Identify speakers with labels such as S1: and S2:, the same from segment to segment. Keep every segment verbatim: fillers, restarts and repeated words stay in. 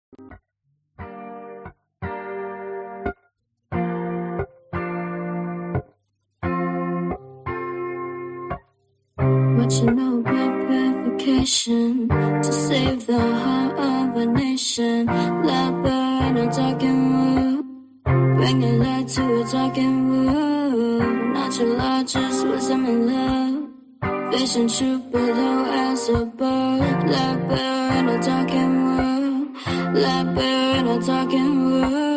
S1: What you know about purification to save the heart of a nation? Let burn a talking wood, bring a light to a talking wood. Natural law, just wisdom and love, vision, truth below as a bird. Let burn a talking wood, let burn a talking wood.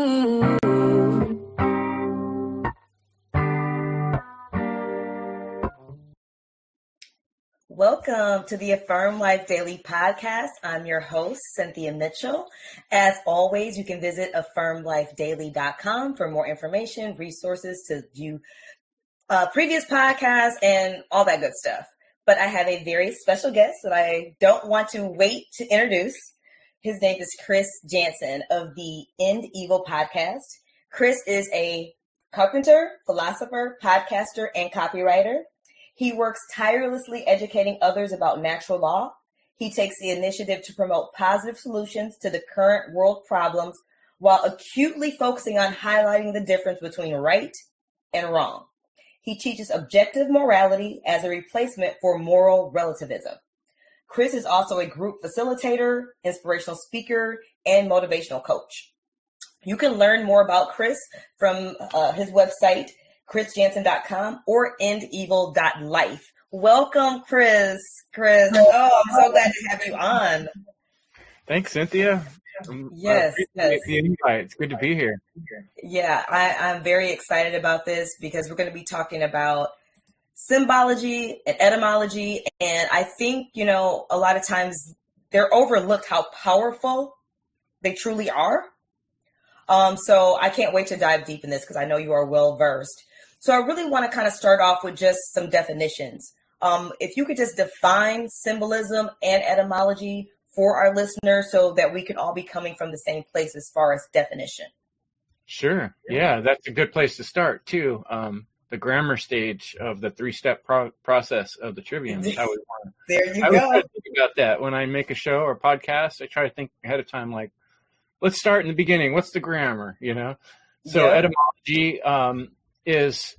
S2: Welcome to the Affirm Life Daily Podcast. I'm your host, Cynthia Mitchell. As always, you can visit affirm life daily dot com for more information, resources to view uh, previous podcasts, and all that good stuff. But I have a very special guest that I don't want to wait to introduce. His name is Chris Jansen of the End Evil Podcast. Chris is a carpenter, philosopher, podcaster, and copywriter. He works tirelessly educating others about natural law. He takes the initiative to promote positive solutions to the current world problems while acutely focusing on highlighting the difference between right and wrong. He teaches objective morality as a replacement for moral relativism. Chris is also a group facilitator, inspirational speaker, and motivational coach. You can learn more about Chris from uh, his website, chris jansen dot com or end evil dot life. Welcome, Chris. Chris. Oh, I'm so glad to have you on.
S3: Thanks, Cynthia.
S2: Yes,
S3: uh,
S2: yes.
S3: The invite. It's good to be here.
S2: Yeah, I, I'm very excited about this because we're going to be talking about symbology and etymology. And I think, you know, a lot of times they're overlooked how powerful they truly are. Um, so I can't wait to dive deep in this because I know you are well versed. So I really want to kind of start off with just some definitions. Um, if you could just define symbolism and etymology for our listeners so that we can all be coming from the same place as far as definition.
S3: Sure. Yeah, that's a good place to start, too. Um, the grammar stage of the three-step pro- process of the trivium is how we want to.
S2: There you
S3: I
S2: go.
S3: I always think about that when I make a show or podcast. I try to think ahead of time, like, let's start in the beginning. What's the grammar, you know? So
S2: Yeah.
S3: etymology um, is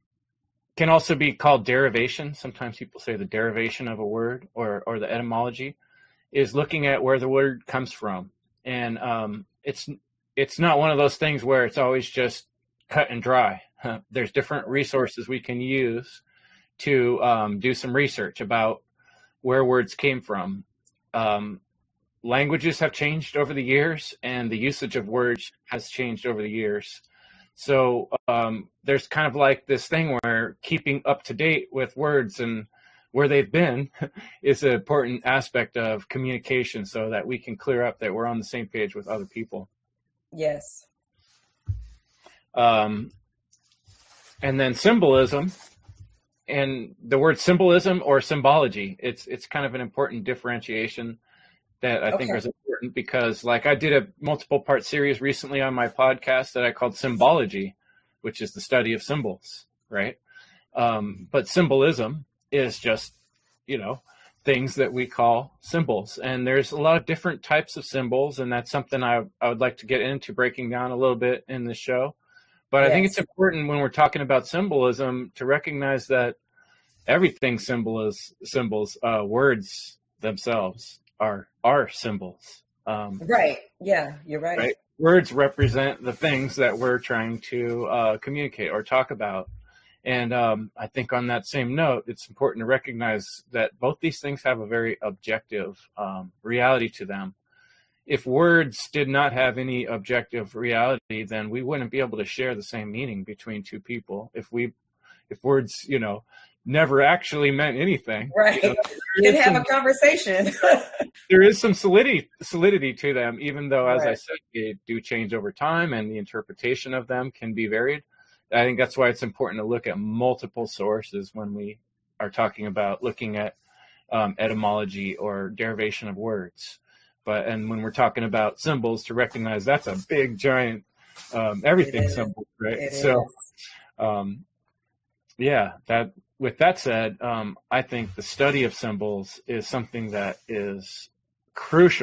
S3: can also be called derivation. Sometimes people say the derivation of a word or or the etymology is looking at where the word comes from. And um, it's it's not one of those things where it's always just cut and dry. There's different resources we can use to um, do some research about where words came from. Um, languages have changed over the years, and the usage of words has changed over the years. So um, there's kind of like this thing where keeping up to date with words and where they've been is an important aspect of communication so that we can clear up that we're on the same page with other people.
S2: Yes.
S3: Um, and then symbolism, and the word symbolism or symbology, it's it's kind of an important differentiation that I think
S2: Okay.
S3: is important because, like, I did a multiple part series recently on my podcast that I called Symbology, which is the study of symbols, right? Um, but symbolism is just, you know, things that we call symbols. And there's a lot of different types of symbols, and that's something I, I would like to get into breaking down a little bit in the show. But I think
S2: Yes.
S3: it's important when we're talking about symbolism to recognize that everything symbol is symbols, uh, words themselves are are symbols. Um,
S2: Right. Yeah, you're right.
S3: right? Words represent the things that we're trying to uh, communicate or talk about. And um, I think on that same note, it's important to recognize that both these things have a very objective um, reality to them. If words did not have any objective reality, then we wouldn't be able to share the same meaning between two people. If we, if words, you know, never actually meant anything.
S2: Right.
S3: You know,
S2: You can have some, a conversation.
S3: There is some solidity solidity to them, even though, as
S2: right.
S3: I said, they do change over time and the interpretation of them can be varied. I think that's why it's important to look at multiple sources when we are talking about looking at um, etymology or derivation of words. But and when we're talking about symbols, to recognize that's a big, giant, um, everything symbol, right?
S2: It
S3: so, um, yeah, that. With that said, um, I think the study of symbols is something that is crucial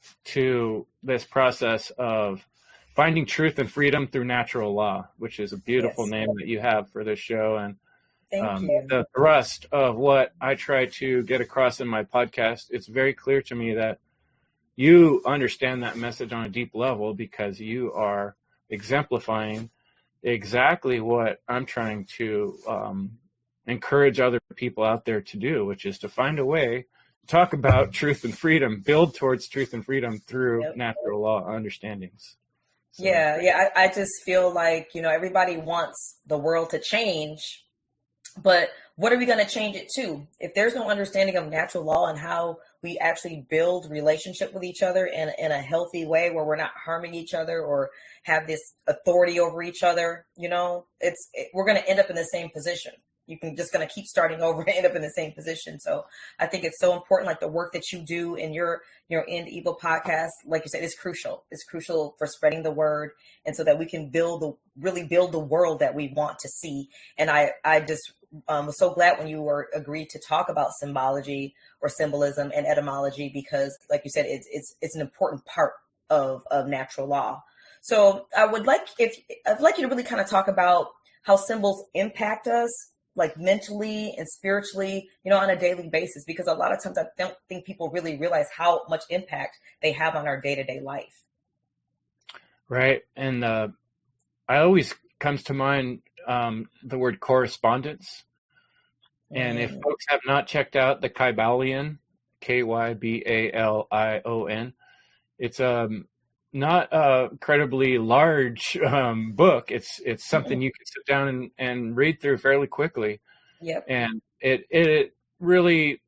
S3: to this process of finding truth and freedom through natural law, which is a beautiful yes. name that you have for this show. And
S2: Thank
S3: um,
S2: you.
S3: the thrust of what I try to get across in my podcast, it's very clear to me that you understand that message on a deep level because you are exemplifying exactly what I'm trying to um, encourage other people out there to do, which is to find a way to talk about truth and freedom, build towards truth and freedom through yep. natural law understandings. So.
S2: Yeah, yeah. I, I just feel like, you know, everybody wants the world to change, but what are we going to change it to? If there's no understanding of natural law and how we actually build relationship with each other in, in a healthy way where we're not harming each other or have this authority over each other, you know, it's it, we're going to end up in the same position. You can just going to keep starting over and end up in the same position. So I think it's so important, like the work that you do in your, your End Evil podcast, like you said, is crucial. It's crucial for spreading the word. And so that we can build the, really build the world that we want to see. And I, I just um, was so glad when you were agreed to talk about symbology or symbolism and etymology, because like you said, it's, it's, it's an important part of, of natural law. So I would like, if I'd like you to really kind of talk about how symbols impact us, like mentally and spiritually, you know, on a daily basis, because a lot of times I don't think people really realize how much impact they have on our day-to-day life.
S3: Right. And uh, I always comes to mind um, the word correspondence. Mm. And if folks have not checked out the Kybalion, K Y B A L I O N, it's um, not a incredibly large um, book. It's it's something mm-hmm. you can sit down and, and read through fairly quickly.
S2: Yep.
S3: And it it really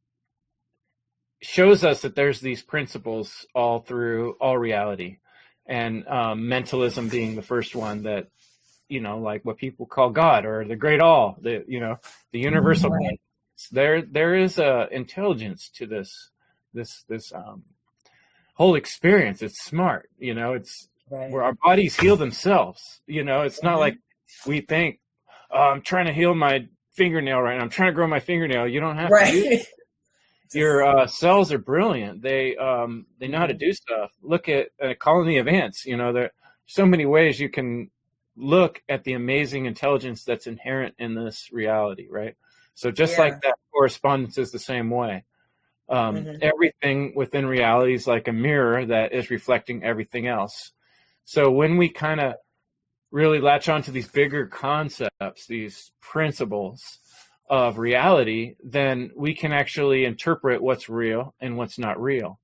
S3: shows us that there's these principles all through all reality. And um, mentalism being the first one that, you know, like what people call God or the great all, the, you know, the universal.
S2: Right.
S3: There there is a intelligence to this, this, this, um, whole experience. It's smart, you know, it's right. where our bodies heal themselves. You know, it's not mm-hmm. like we think, oh, I'm trying to heal my fingernail right now. I'm trying to grow my fingernail. You don't have
S2: right.
S3: to do it. Your uh, cells are brilliant. They um, they know how to do stuff. Look at a colony of ants. You know, there are so many ways you can look at the amazing intelligence that's inherent in this reality, right? So just yeah. like that, correspondence is the same way. Um, mm-hmm. Everything within reality is like a mirror that is reflecting everything else. So when we kind of really latch onto these bigger concepts, these principles of reality, then we can actually interpret what's real and what's not real.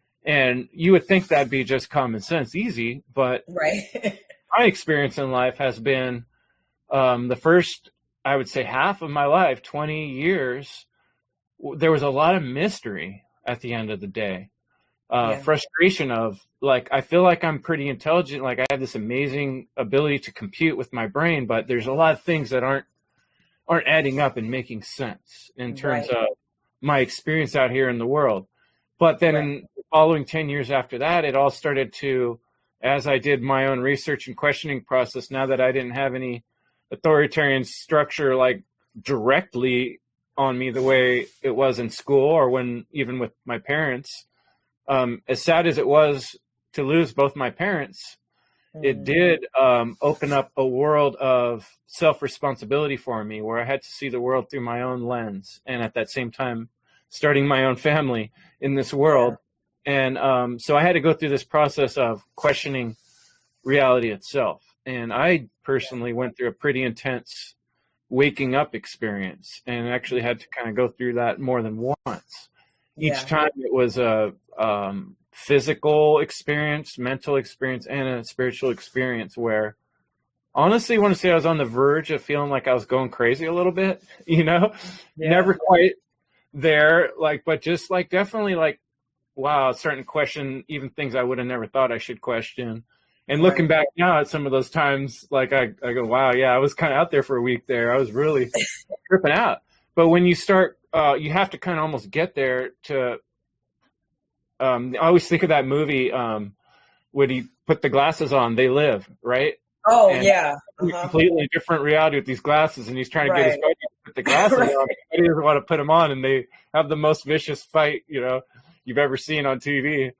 S3: And you would think that'd be just common sense, easy, but
S2: right.
S3: my experience in life has been um, the first, I would say half of my life, twenty years, there was a lot of mystery at the end of the day. Uh, yeah. Frustration of like, I feel like I'm pretty intelligent. Like I have this amazing ability to compute with my brain, but there's a lot of things that aren't, aren't adding up and making sense in terms right. of my experience out here in the world. But then right. in the following ten years after that, it all started to, as I did my own research and questioning process, now that I didn't have any authoritarian structure like directly on me the way it was in school or when even with my parents, um, as sad as it was to lose both my parents, mm. it did um, open up a world of self-responsibility for me where I had to see the world through my own lens. And at that same time, starting my own family in this world. Yeah. And um, so I had to go through this process of questioning reality itself. And I personally yeah. went through a pretty intense waking up experience and actually had to kind of go through that more than once. Each yeah. time it was a um, physical experience, mental experience, and a spiritual experience where honestly, I want to say I was on the verge of feeling like I was going crazy a little bit, you know, yeah. never quite there, like, but just like definitely like, wow, starting to question even things I would have never thought I should question. And looking back now at some of those times, like I, I go, wow, yeah, I was kind of out there for a week there. I was really tripping out. But when you start, uh, you have to kind of almost get there to, um, I always think of that movie, um, when he put the glasses on, They Live, right?
S2: Oh,
S3: and
S2: yeah.
S3: Uh-huh. Completely different reality with these glasses. And he's trying to right. get his buddy to put the glasses right. on. He doesn't want to put them on. And they have the most vicious fight, you know, you've ever seen on T V.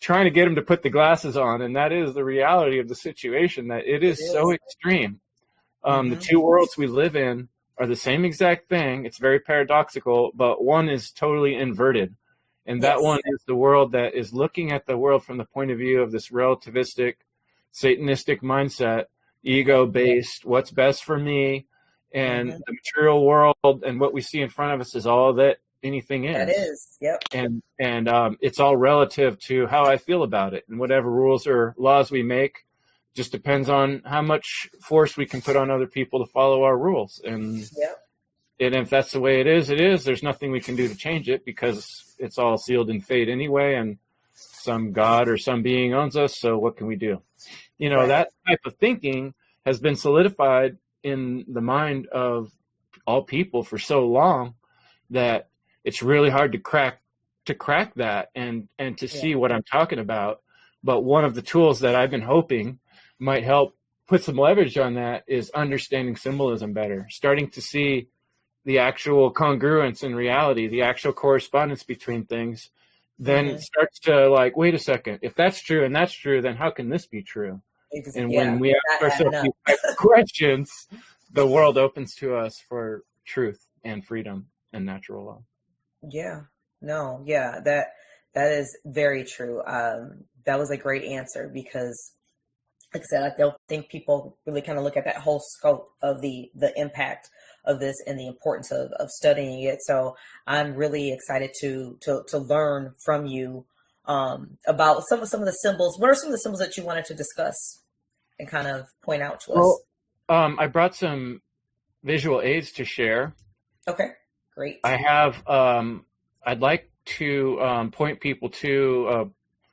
S3: trying to get him to put the glasses on. And that is the reality of the situation, that it is, it is. so extreme. Um, mm-hmm. The two worlds we live in are the same exact thing. It's very paradoxical, but one is totally inverted. And that yes. one is the world that is looking at the world from the point of view of this relativistic, Satanistic mindset, ego-based, what's best for me, and mm-hmm. the material world and what we see in front of us is all that anything is.
S2: That is, yep.
S3: And and um, it's all relative to how I feel about it. And whatever rules or laws we make just depends on how much force we can put on other people to follow our rules. And,
S2: yep.
S3: and if that's the way it is, it is. There's nothing we can do to change it because it's all sealed in fate anyway, and some God or some being owns us, so what can we do? You know, right. that type of thinking has been solidified in the mind of all people for so long that it's really hard to crack to crack that and, and to yeah. see what I'm talking about. But one of the tools that I've been hoping might help put some leverage on that is understanding symbolism better, starting to see the actual congruence in reality, the actual correspondence between things. Then mm-hmm. it starts to like, wait a second, if that's true and that's true, then how can this be true?
S2: It's,
S3: and
S2: yeah,
S3: when we ask ourselves these questions, the world opens to us for truth and freedom and natural law.
S2: Yeah, no, yeah, that that is very true. Um, that was a great answer because, like I said, I don't think people really kind of look at that whole scope of the the impact of this and the importance of, of studying it. So I'm really excited to to to learn from you um, about some of some of the symbols. What are some of the symbols that you wanted to discuss and kind of point out to us?
S3: Well, um, I brought some visual aids to share.
S2: Okay, great.
S3: I have, um, I'd like to um, point people to uh,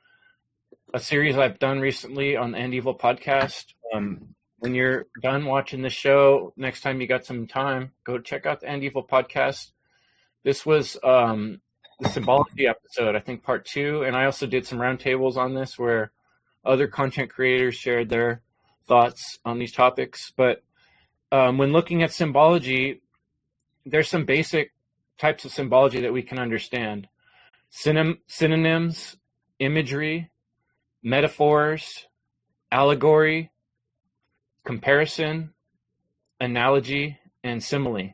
S3: a series I've done recently on the End Evil podcast. Um, when you're done watching this show, next time you got some time, go check out the End Evil podcast. This was um, the symbology episode, I think part two. And I also did some roundtables on this where other content creators shared their thoughts on these topics. But um, when looking at symbology, there's some basic types of symbology that we can understand. Synon- synonyms, imagery, metaphors, allegory, comparison, analogy, and simile.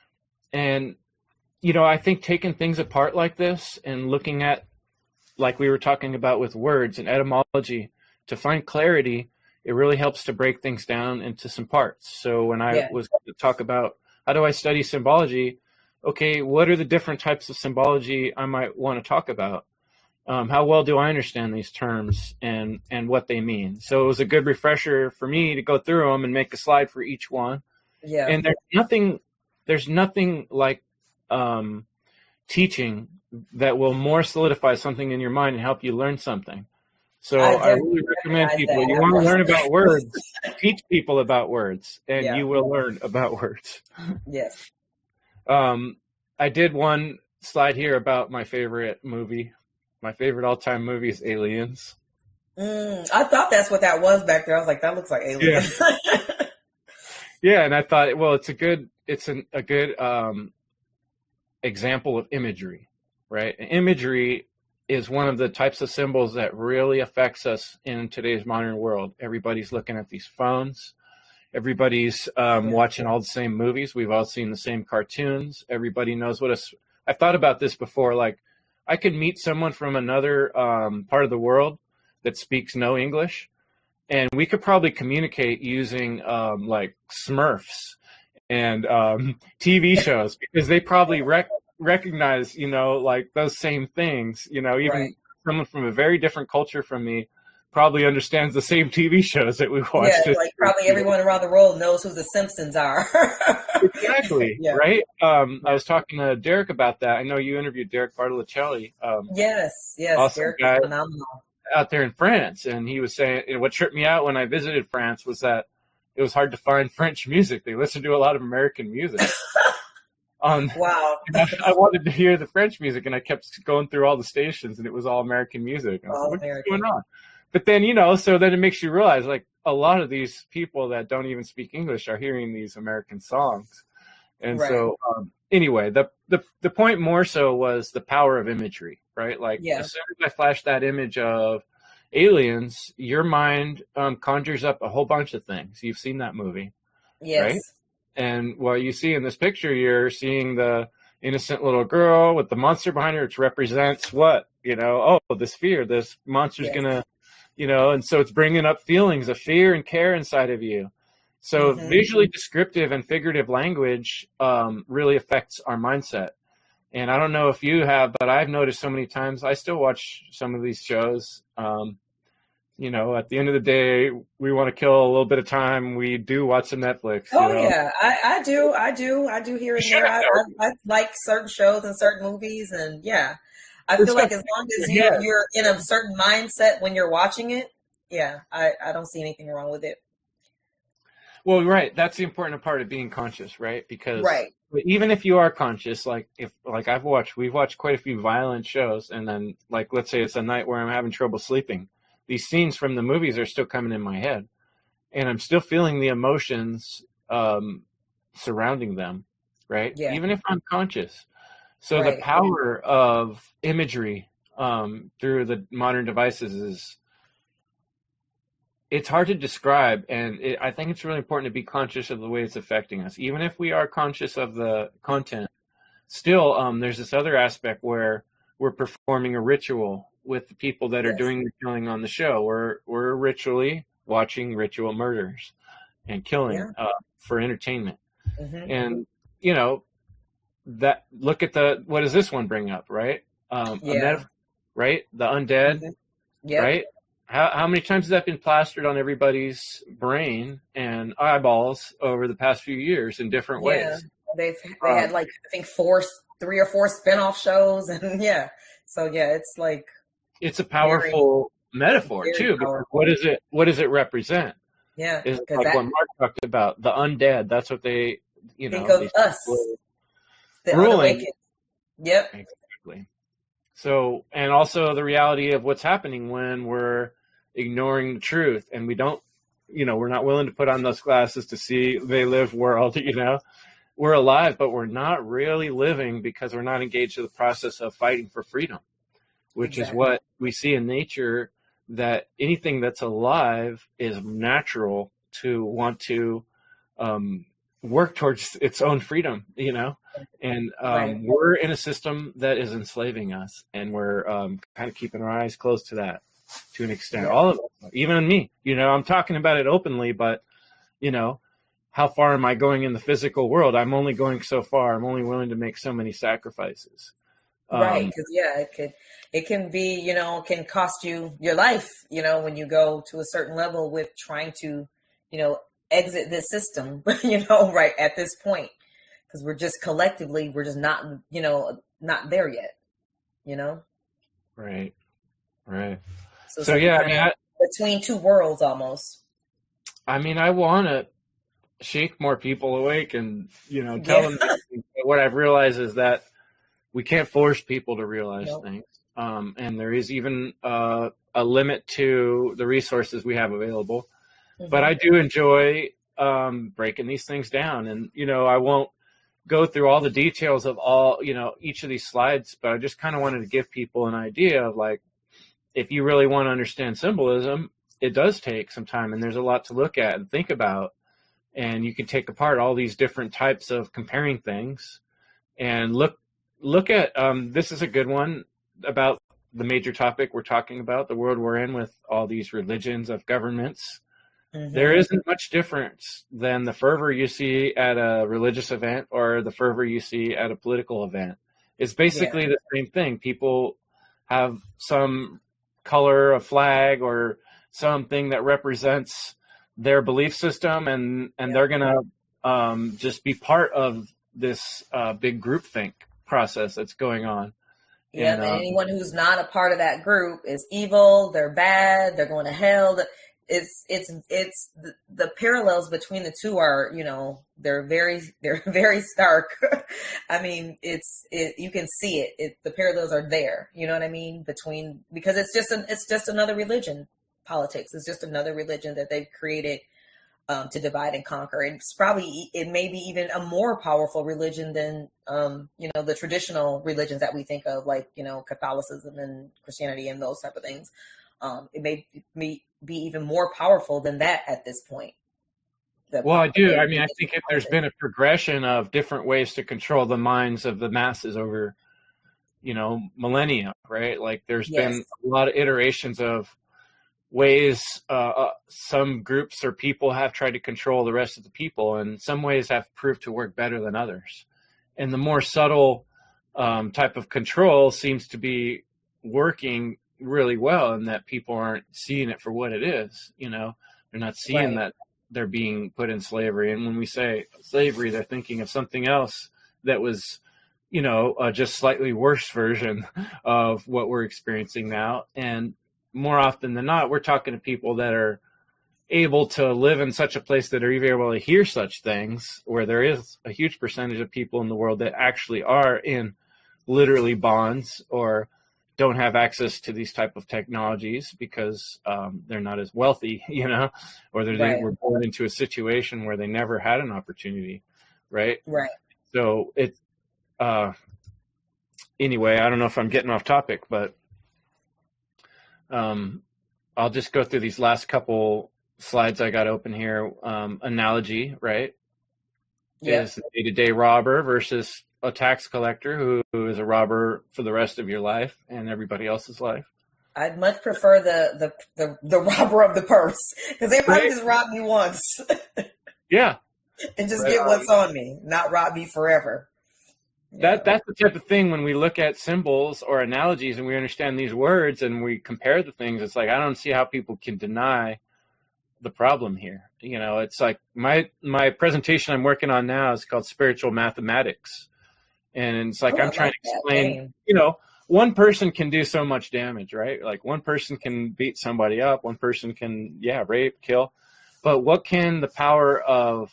S3: And, you know, I think taking things apart like this and looking at, like we were talking about with words and etymology, to find clarity, it really helps to break things down into some parts. So when I yeah. was going to talk about how do I study symbology, okay, what are the different types of symbology I might want to talk about? Um, how well do I understand these terms and, and what they mean? So it was a good refresher for me to go through them and make a slide for each one.
S2: Yeah.
S3: And there's nothing, there's nothing like um, teaching that will more solidify something in your mind and help you learn something. So I, I really recommend people, you want to learn about words, teach people about words, and yeah. you will learn about words.
S2: Yes.
S3: Um, I did one slide here about my favorite movie. My favorite all-time movie is Aliens.
S2: Mm, I thought that's what that was back there. I was like, that looks like Aliens.
S3: Yeah, yeah, and I thought, well, it's a good, it's an, a good um, example of imagery, right? And imagery is one of the types of symbols that really affects us in today's modern world. Everybody's looking at these phones. Everybody's um, yeah. watching all the same movies. We've all seen the same cartoons. Everybody knows what a. I've thought about this before. Like, I could meet someone from another um, part of the world that speaks no English, and we could probably communicate using um, like Smurfs and um, T V shows because they probably rec- recognize, you know, like those same things. You know, even right. someone from a very different culture from me probably understands the same T V shows that we watch.
S2: Yeah, like probably everyone around the world knows who the Simpsons are.
S3: Exactly, yeah. Right? Um, I was talking to Derek about that. I know you interviewed Derek Bartoluccelli. Um,
S2: yes, yes.
S3: Awesome
S2: Derek
S3: guy
S2: is phenomenal.
S3: Out there in France. And he was saying, you know, what tripped me out when I visited France was that it was hard to find French music. They listened to a lot of American music. Um,
S2: wow.
S3: I, I wanted to hear the French music, and I kept going through all the stations, and it was all American music. I was
S2: all
S3: like,
S2: American.
S3: What's going on? But then, you know, so then it makes you realize, like, a lot of these people that don't even speak English are hearing these American songs. And right. so, um, anyway, the, the the point more so was the power of imagery. right? Like
S2: Yeah.
S3: as soon as I flash that image of aliens, your mind um, conjures up a whole bunch of things. You've seen that movie,
S2: Yes.
S3: right? And what you see in this picture, you're seeing the innocent little girl with the monster behind her, which represents what? You know, oh, this fear, this monster's
S2: Yes.
S3: gonna, you know, and so it's bringing up feelings of fear and care inside of you. So
S2: Mhm.
S3: visually descriptive and figurative language um, really affects our mindset. And I don't know if you have, but I've noticed so many times, I still watch some of these shows. Um, you know, at the end of the day, we want to kill a little bit of time. We do watch some Netflix.
S2: Oh
S3: you know?
S2: yeah, I, I do, I do, I do here and
S3: You
S2: there.
S3: should.
S2: I, I, I like certain shows and certain movies, and yeah, I
S3: There's
S2: feel like
S3: stuff
S2: as long as
S3: in
S2: you,
S3: your head.
S2: you're in a certain mindset when you're watching it, yeah, I, I don't see anything wrong with it.
S3: Well, right. That's the important part of being conscious, right? Because
S2: Right.
S3: even if you are conscious, like if like I've watched, we've watched quite a few violent shows, and then like let's say it's a night where I'm having trouble sleeping, these scenes from the movies are still coming in my head, and I'm still feeling the emotions um, surrounding them, right?
S2: Yeah.
S3: Even if I'm conscious. So
S2: Right.
S3: the power of imagery um, through the modern devices is. It's hard to describe, and it, I think it's really important to be conscious of the way it's affecting us. Even if we are conscious of the content, still um, there's this other aspect where we're performing a ritual with the people that are
S2: Yes.
S3: doing the killing on the show. We're we're ritually watching ritual murders and killing
S2: Yeah.
S3: uh, for entertainment.
S2: Mhm.
S3: And you know that look at the what does this one bring up, right? Um, a
S2: Yeah.
S3: metaphor, right? The undead,
S2: Mhm. Yep.
S3: right? How how many times has that been plastered on everybody's brain and eyeballs over the past few years in different
S2: Yeah.
S3: ways?
S2: They've they had
S3: Um,
S2: like I think four, three or four spinoff shows, and yeah, so yeah, it's like
S3: it's a
S2: very,
S3: powerful metaphor
S2: very
S3: too, because
S2: powerful.
S3: what does it what does it represent?
S2: Yeah,
S3: Is
S2: because
S3: like
S2: that
S3: what Mark talked about, the undead. That's what they, you
S2: think
S3: know,
S2: of
S3: these
S2: us,
S3: people
S2: the
S3: ruling.
S2: unawakened. Yep.
S3: Exactly. So, and also the reality of what's happening when we're ignoring the truth and we don't, you know, we're not willing to put on those glasses to see they live world, you know, we're alive, but we're not really living because we're not engaged in the process of fighting for freedom, which is
S2: Exactly.
S3: what we see in nature, that anything that's alive is natural to want to um, work towards its own freedom, you know, and um,
S2: Right.
S3: we're in a system that is enslaving us, and we're um, kind of keeping our eyes closed to that to an extent.
S2: Yeah.
S3: All of us, even me, you know, I'm talking about it openly, but you know, how far am I going in the physical world? I'm only going so far. I'm only willing to make so many sacrifices.
S2: Right,
S3: Um,
S2: because yeah, it could it can be, you know, can cost you your life, you know, when you go to a certain level with trying to, you know, exit this system, you know, right at this point, because we're just collectively, we're just not, you know, not there yet, you know.
S3: right, right.
S2: So it's
S3: So
S2: like
S3: yeah,
S2: you're
S3: I mean,
S2: kind
S3: I,
S2: of between two worlds almost.
S3: I mean, I want to shake more people awake and, you know, tell
S2: Yeah.
S3: them that. But what I've realized is that we can't force people to realize
S2: Nope.
S3: things. Um, and there is even uh, a limit to the resources we have available. But
S2: Mhm.
S3: I do enjoy um, breaking these things down. And, you know, I won't go through all the details of all, you know, each of these slides, but I just kind of wanted to give people an idea of like, if you really want to understand symbolism, it does take some time, and there's a lot to look at and think about. And you can take apart all these different types of comparing things and look look at um, this is a good one about the major topic we're talking about, the world we're in with all these religions of governments.
S2: Mhm.
S3: There isn't much difference than the fervor you see at a religious event or the fervor you see at a political event. It's basically the same thing. People have some color, a flag, or something that represents their belief system, and, and
S2: Yeah.
S3: they're going to um, just be part of this uh, big groupthink process that's going on.
S2: Yeah,
S3: And,
S2: and
S3: um,
S2: anyone who's not a part of that group is evil. They're bad. They're going to hell. It's it's it's the, the parallels between the two are, you know, they're very they're very stark. I mean, it's it you can see it. It the parallels are there. You know what I mean? Between because it's just an it's just another religion. Politics is just another religion that they've created um, to divide and conquer. It's probably, it may be even a more powerful religion than, um, you know, the traditional religions that we think of, like, you know, Catholicism and Christianity and those type of things. Um, it may, may be even more powerful than that at this point.
S3: Well, I do. I mean, I think if there's been a progression of different ways to control the minds of the masses over, you know, millennia, right? Like there's yes. been a lot of iterations of ways uh, uh, some groups or people have tried to control the rest of the people, and some ways have proved to work better than others. And the more subtle um, type of control seems to be working really well, in that people aren't seeing it for what it is. You know, they're not seeing right. that they're being put in slavery. And when we say slavery, they're thinking of something else that was, you know, uh, just slightly worse version of what we're experiencing now. And more often than not, we're talking to people that are able to live in such a place that are even able to hear such things, where there is a huge percentage of people in the world that actually are in literally bonds or don't have access to these type of technologies because um, they're not as wealthy, you know, or they right. were born into a situation where they never had an opportunity. Right.
S2: Right.
S3: So it, uh, anyway, I don't know if I'm getting off topic, but um, I'll just go through these last couple slides I got open here. Um, analogy, right?
S2: Yeah.
S3: Is the day-to-day robber versus a tax collector who, who is a robber for the rest of your life and everybody else's life.
S2: I'd much prefer the the the, the robber of the purse, because they might right. just rob me once.
S3: Yeah.
S2: And just
S3: right.
S2: get what's on me, not rob me forever.
S3: That that's the type of thing when we look at symbols or analogies and we understand these words and we compare the things, it's like, I don't see how people can deny the problem here. You know, it's like my my presentation I'm working on now is called Spiritual Mathematics. And it's like, oh, I'm trying like to explain, you know, one person can do so much damage, right? Like one person can beat somebody up. One person can, yeah, rape, kill. But what can the power of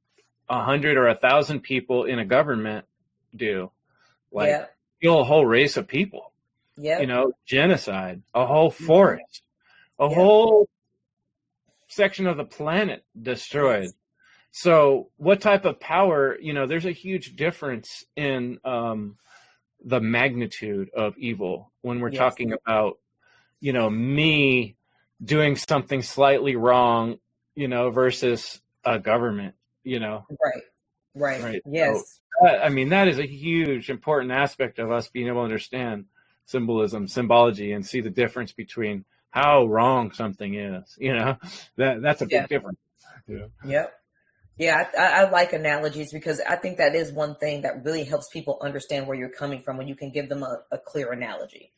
S3: a hundred or a thousand people in a government do? Like yeah. kill a whole race of people,
S2: yeah,
S3: you know, genocide, a whole forest, a yeah. whole section of the planet destroyed. Yes. So what type of power, you know, there's a huge difference in um, the magnitude of evil when we're yes. talking about, you know, me doing something slightly wrong, you know, versus a government, you know.
S2: Right, right, right. Yes.
S3: So, I mean, that is a huge, important aspect of us being able to understand symbolism, symbology, and see the difference between how wrong something is, you know. That That's a big
S2: yeah.
S3: difference. Yeah.
S2: Yep. Yeah, I, I like analogies, because I think that is one thing that really helps people understand where you're coming from, when you can give them a, a clear analogy.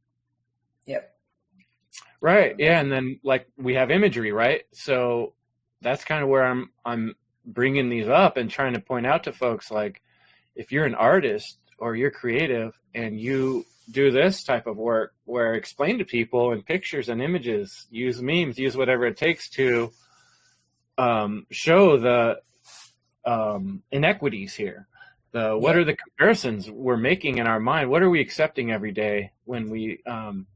S2: Yep.
S3: Right. Yeah. And then like we have imagery, right? So that's kind of where I'm, I'm bringing these up and trying to point out to folks, like, if you're an artist or you're creative and you do this type of work where explain to people in pictures and images, use memes, use whatever it takes to um, show the um, inequities here. The, what yeah. are the comparisons we're making in our mind? What are we accepting every day when we, um,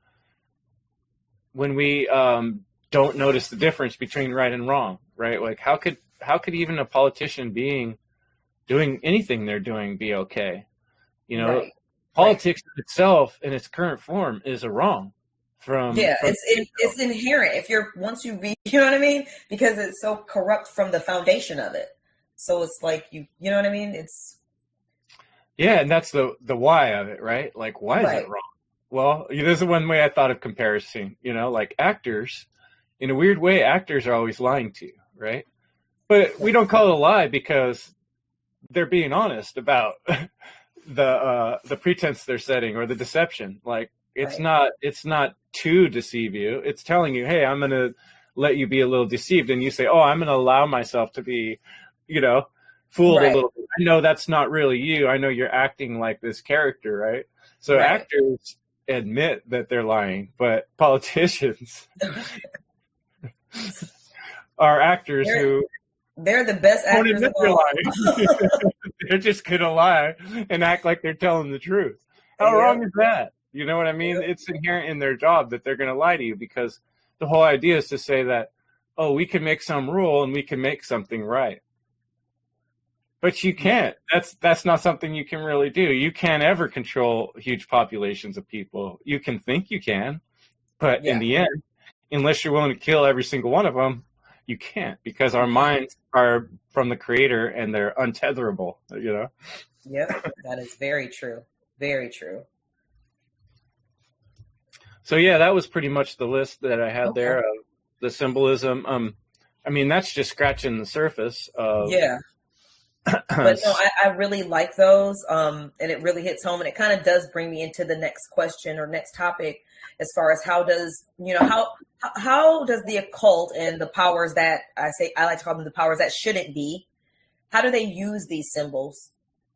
S3: when we um, don't notice the difference between right and wrong, right? Like how could, how could even a politician being doing anything they're doing be okay? You know, right. politics right. itself in its current form is a wrong. From
S2: yeah,
S3: from
S2: it's it, it's inherent. If you're once you read, you know what I mean, because it's so corrupt from the foundation of it. So it's like you, you know what I mean. It's
S3: yeah, and that's the the why of it, right? Like, why is
S2: right.
S3: it wrong? Well, there's one way I thought of comparison. You know, like actors, in a weird way, actors are always lying to you, right? But we don't call it a lie because they're being honest about the uh, the pretense they're setting or the deception. Like it's right. not it's not to deceive you. It's telling you, hey, I'm going to let you be a little deceived, and you say, oh, I'm going to allow myself to be, you know, fooled right. a little bit. I know that's not really you. I know you're acting like this character, right? So right. actors admit that they're lying, but politicians are actors
S2: they're,
S3: who
S2: they're the best actors of all.
S3: They're just going to lie and act like they're telling the truth. How yeah. wrong is that? You know what I mean? Yeah. It's inherent in their job that they're going to lie to you, because the whole idea is to say that, oh, we can make some rule and we can make something right. But you can't. That's that's not something you can really do. You can't ever control huge populations of people. You can think you can, but yeah. in the end, unless you're willing to kill every single one of them, you can't, because our minds are from the Creator and they're untetherable, you know?
S2: Yep, that is very true. Very true.
S3: So yeah, that was pretty much the list that I had okay. there of the symbolism. Um, I mean, that's just scratching the surface of.
S2: Yeah. But no, I, I really like those. Um, and it really hits home, and it kind of does bring me into the next question or next topic, as far as how does, you know, how, how does the occult and the powers that I say, I like to call them the powers that shouldn't be, how do they use these symbols,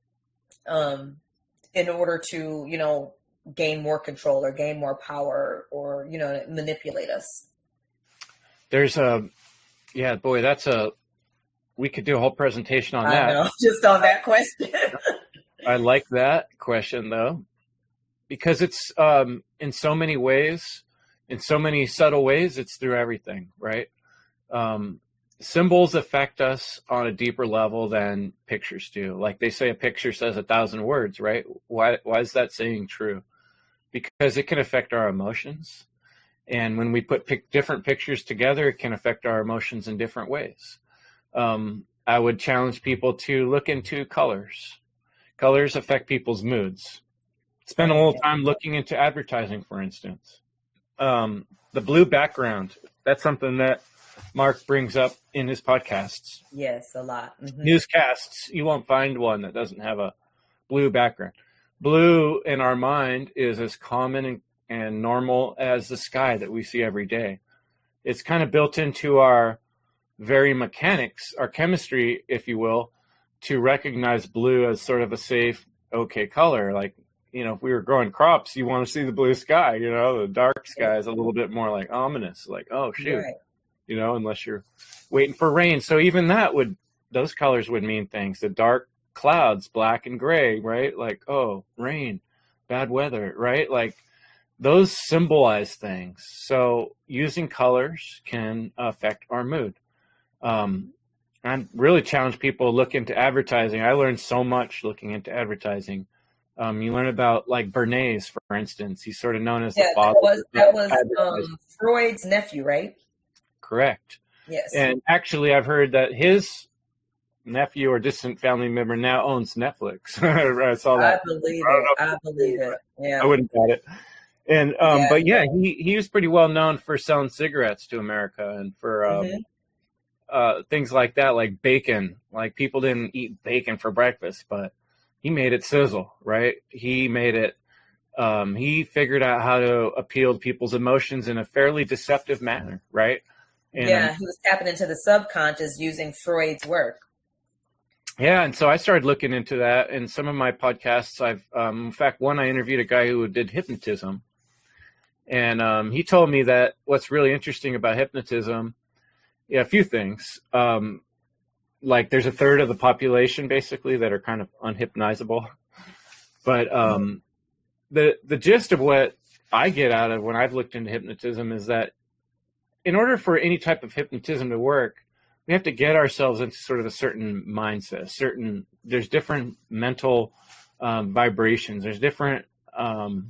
S2: um, in order to, you know, gain more control or gain more power or, you know, manipulate us?
S3: There's a, yeah, boy, that's a, we could do a whole presentation on
S2: I
S3: that.
S2: Know, just on that question.
S3: I like that question though, because it's um, in so many ways, in so many subtle ways, it's through everything, right? Um, symbols affect us on a deeper level than pictures do. Like they say, a picture says a thousand words, right? Why, why is that saying true? Because it can affect our emotions. And when we put pic- different pictures together, it can affect our emotions in different ways. Um, I would challenge people to look into colors. Colors affect people's moods. Spend a little time looking into advertising, for instance. Um, the blue background, that's something that Mark brings up in his podcasts.
S2: Yes, a lot. Mm-hmm.
S3: Newscasts, you won't find one that doesn't have a blue background. Blue in our mind is as common and, and normal as the sky that we see every day. It's kind of built into our very mechanics, our chemistry, if you will, to recognize blue as sort of a safe, okay color. Like, you know, if we were growing crops, you want to see the blue sky, you know, the dark sky is a little bit more like ominous, like, oh, shoot, right. You know, unless you're waiting for rain. So even that would, those colors would mean things. The dark clouds, black and gray, right? Like, oh, rain, bad weather, right? Like, those symbolize things. So using colors can affect our mood. Um, I really challenge people to look into advertising. I learned so much looking into advertising. Um, you learn about like Bernays, for instance. He's sort of known as
S2: yeah,
S3: the father.
S2: That was, that was um, Freud's nephew, right?
S3: Correct.
S2: Yes.
S3: And actually, I've heard that his nephew or distant family member now owns Netflix. I saw that.
S2: I believe it. I believe it. Yeah.
S3: I wouldn't doubt it. And um,
S2: yeah.
S3: but yeah, he he was pretty well known for selling cigarettes to America and for. Um, mm-hmm. Uh, things like that, like bacon. Like people didn't eat bacon for breakfast, but he made it sizzle, right? He made it, um, he figured out how to appeal to people's emotions in a fairly deceptive manner, right? And,
S2: yeah, he was tapping into the subconscious using Freud's work.
S3: Yeah, and so I started looking into that. In some of my podcasts, I've, um, in fact, one I interviewed a guy who did hypnotism. And um, he told me that what's really interesting about hypnotism, yeah, a few things. Um, like there's a third of the population basically that are kind of unhypnotizable. But um, the the gist of what I get out of when I've looked into hypnotism is that in order for any type of hypnotism to work, we have to get ourselves into sort of a certain mindset. Certain there's different mental um, vibrations. There's different, um,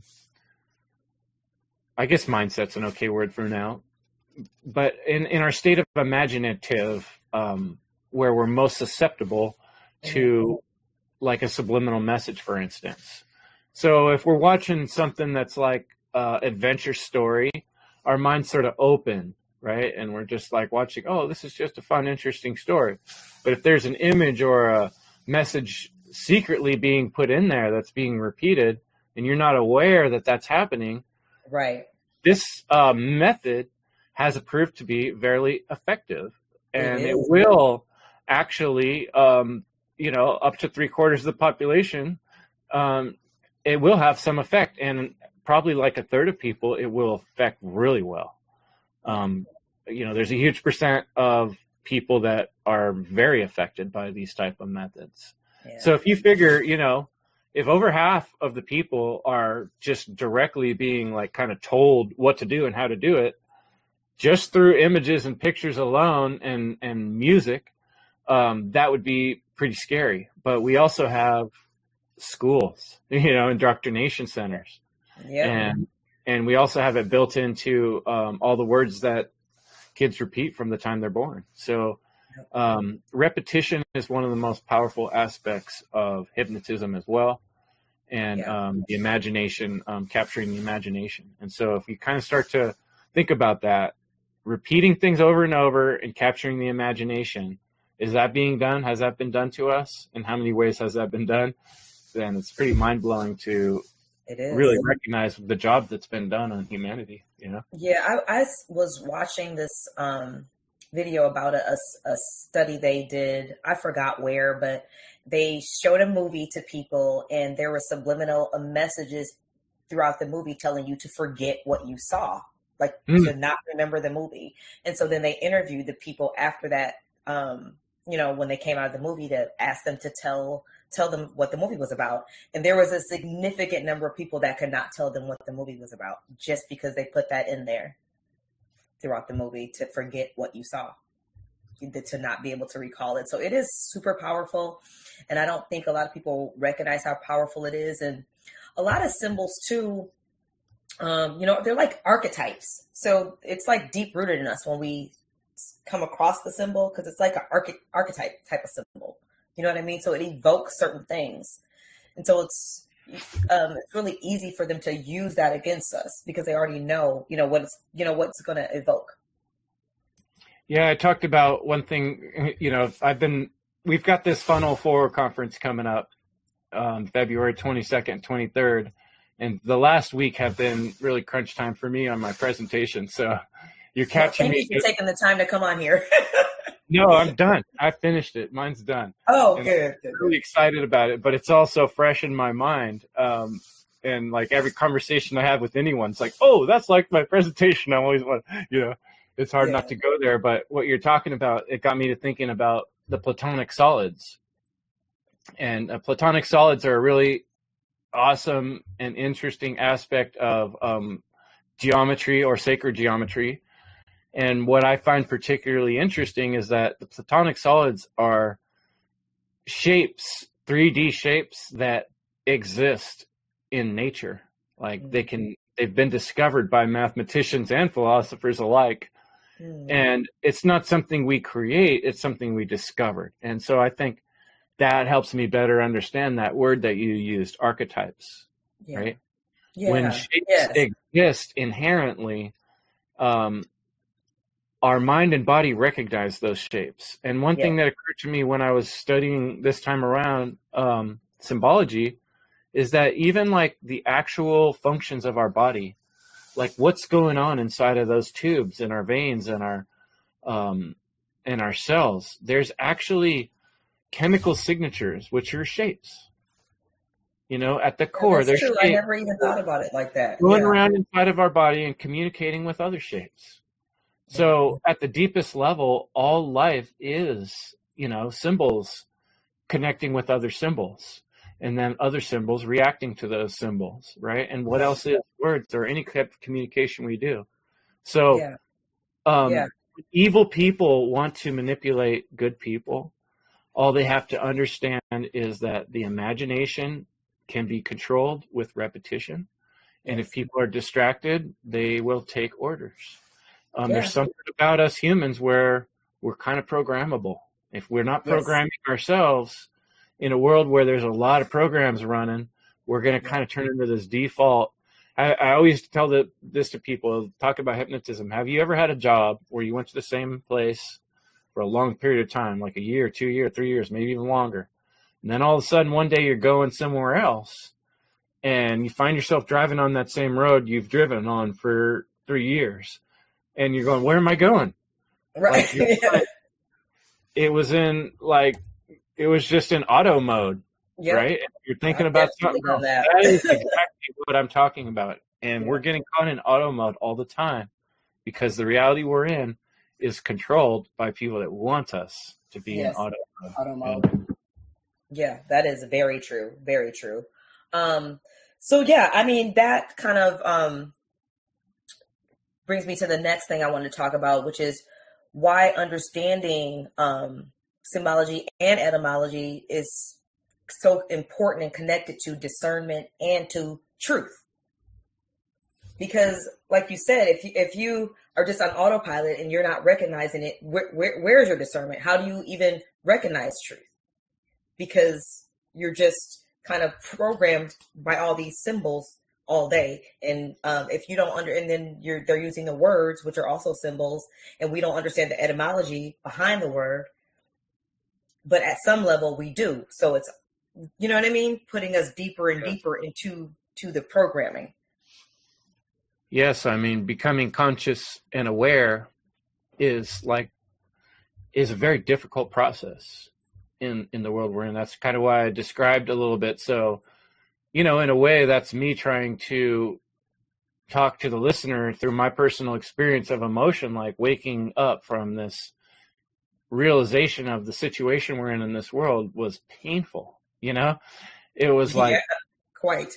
S3: I guess, mindset's an okay word for now. But in, in our state of imaginative, um, where we're most susceptible to like a subliminal message, for instance. So if we're watching something that's like uh adventure story, our mind's sort of open, right? And we're just like watching, oh, this is just a fun, interesting story. But if there's an image or a message secretly being put in there that's being repeated and you're not aware that that's happening,
S2: right? This
S3: uh, method has proved to be very effective, and it, it will actually, um, you know, up to three quarters of the population, um, it will have some effect, and probably like a third of people, it will affect really well. Um, you know, there's a huge percent of people that are very affected by these type of methods. Yeah. So if you figure, you know, if over half of the people are just directly being like kind of told what to do and how to do it, just through images and pictures alone and, and music, um, that would be pretty scary. But we also have schools, you know, indoctrination centers.
S2: Yeah.
S3: And, and we also have it built into um, all the words that kids repeat from the time they're born. So um, repetition is one of the most powerful aspects of hypnotism as well. And
S2: Yeah.
S3: um, the imagination, um, capturing the imagination. And so if you kind of start to think about that, repeating things over and over and capturing the imagination, is that being done? Has that been done to us? In how many ways has that been done? Then it's pretty mind-blowing to
S2: It is.
S3: really recognize the job that's been done on humanity, you know?
S2: Yeah, I, I was watching this um, video about a, a, a study they did. I forgot where, but they showed a movie to people, and there were subliminal messages throughout the movie telling you to forget what you saw, like
S3: Mm.
S2: to not remember the movie. And so then they interviewed the people after that, um, you know, when they came out of the movie, to ask them to tell tell them what the movie was about. And there was a significant number of people that could not tell them what the movie was about, just because they put that in there throughout the movie, to forget what you saw, to not be able to recall it. So it is super powerful. And I don't think a lot of people recognize how powerful it is. And a lot of symbols too, um, you know, they're like archetypes. So it's like deep rooted in us when we come across the symbol, because it's like an arche- archetype type of symbol. You know what I mean? So it evokes certain things. And so it's um, it's really easy for them to use that against us, because they already know, you know, what it's, you know, what's going to evoke.
S3: Yeah, I talked about one thing, you know, I've been, we've got this Funnel four conference coming up um, February twenty-second, twenty-third. And the last week have been really crunch time for me on my presentation. So you're catching
S2: Well, thank
S3: me.
S2: you for taking the time to come on here.
S3: No, I'm done. I finished it. Mine's done.
S2: Oh,
S3: And
S2: good, good.
S3: I'm really excited about it, but it's also fresh in my mind. Um, and like every conversation I have with anyone, it's like, oh, that's like my presentation. I always want, you know, it's hard
S2: Yeah.
S3: not to go there. But what you're talking about, it got me to thinking about the Platonic solids. And uh, Platonic solids are a really awesome and interesting aspect of um, geometry or sacred geometry. And what I find particularly interesting is that the Platonic solids are shapes, three D shapes that exist in nature. Like they can, they've been discovered by mathematicians and philosophers alike.
S2: Mm.
S3: And it's not something we create, it's something we discovered. And so I think that helps me better understand that word that you used, archetypes,
S2: Yeah.
S3: right?
S2: Yeah.
S3: When shapes
S2: Yes.
S3: exist inherently, um, our mind and body recognize those shapes. And one
S2: Yeah.
S3: thing that occurred to me when I was studying this time around um, symbology is that even like the actual functions of our body, like what's going on inside of those tubes and our veins and our um, and our cells, there's actually chemical signatures, which are shapes. You know, at the core,
S2: That's
S3: there's
S2: true. I
S3: shapes
S2: never even thought about it like that.
S3: going
S2: Yeah.
S3: around inside of our body and communicating with other shapes. So at the deepest level, all life is, you know, symbols connecting with other symbols, and then other symbols reacting to those symbols, right? And what else is words or any type of communication we do? So
S2: Yeah.
S3: um,
S2: Yeah.
S3: evil people want to manipulate good people. All they have to understand is that the imagination can be controlled with repetition. And if people are distracted, they will take orders. Um,
S2: Yeah.
S3: There's something about us humans where we're kind of programmable. If we're not
S2: Yes.
S3: programming ourselves in a world where there's a lot of programs running, we're going to kind of turn into this default. I, I always tell the, this to people, talk about hypnotism. Have you ever had a job where you went to the same place for a long period of time, like a year, two years, three years, maybe even longer? And then all of a sudden one day you're going somewhere else and you find yourself driving on that same road you've driven on for three years. And you're going, where am I going?
S2: Right.
S3: Like, you're- it was in like, it was just in auto mode,
S2: Yep.
S3: right? You're thinking
S2: I've
S3: about
S2: definitely
S3: something else.
S2: done that.
S3: That is exactly what I'm talking about. And
S2: Yeah.
S3: we're getting caught in auto mode all the time because the reality we're in is controlled by people that want us to be
S2: Yes.
S3: in auto mode.
S2: Auto mode. Yeah, that is very true. Very true. Um, so yeah, I mean, that kind of, um, brings me to the next thing I want to talk about, which is why understanding um, symbology and etymology is so important and connected to discernment and to truth. Because, like you said, if you, if you are just on autopilot and you're not recognizing it, where, where, where is your discernment? How do you even recognize truth? Because you're just kind of programmed by all these symbols all day. And um, if you don't under, and then you're they're using the words, which are also symbols, and we don't understand the etymology behind the word. But at some level, we do. So it's, you know what I mean, putting us deeper and deeper into to the programming.
S3: Yes, I mean, becoming conscious and aware is like is a very difficult process in, in the world we're in. That's kind of why I described a little bit. So, you know, in a way, that's me trying to talk to the listener through my personal experience of emotion, like waking up from this realization of the situation we're in in this world was painful. You know, it was like,
S2: yeah, quite.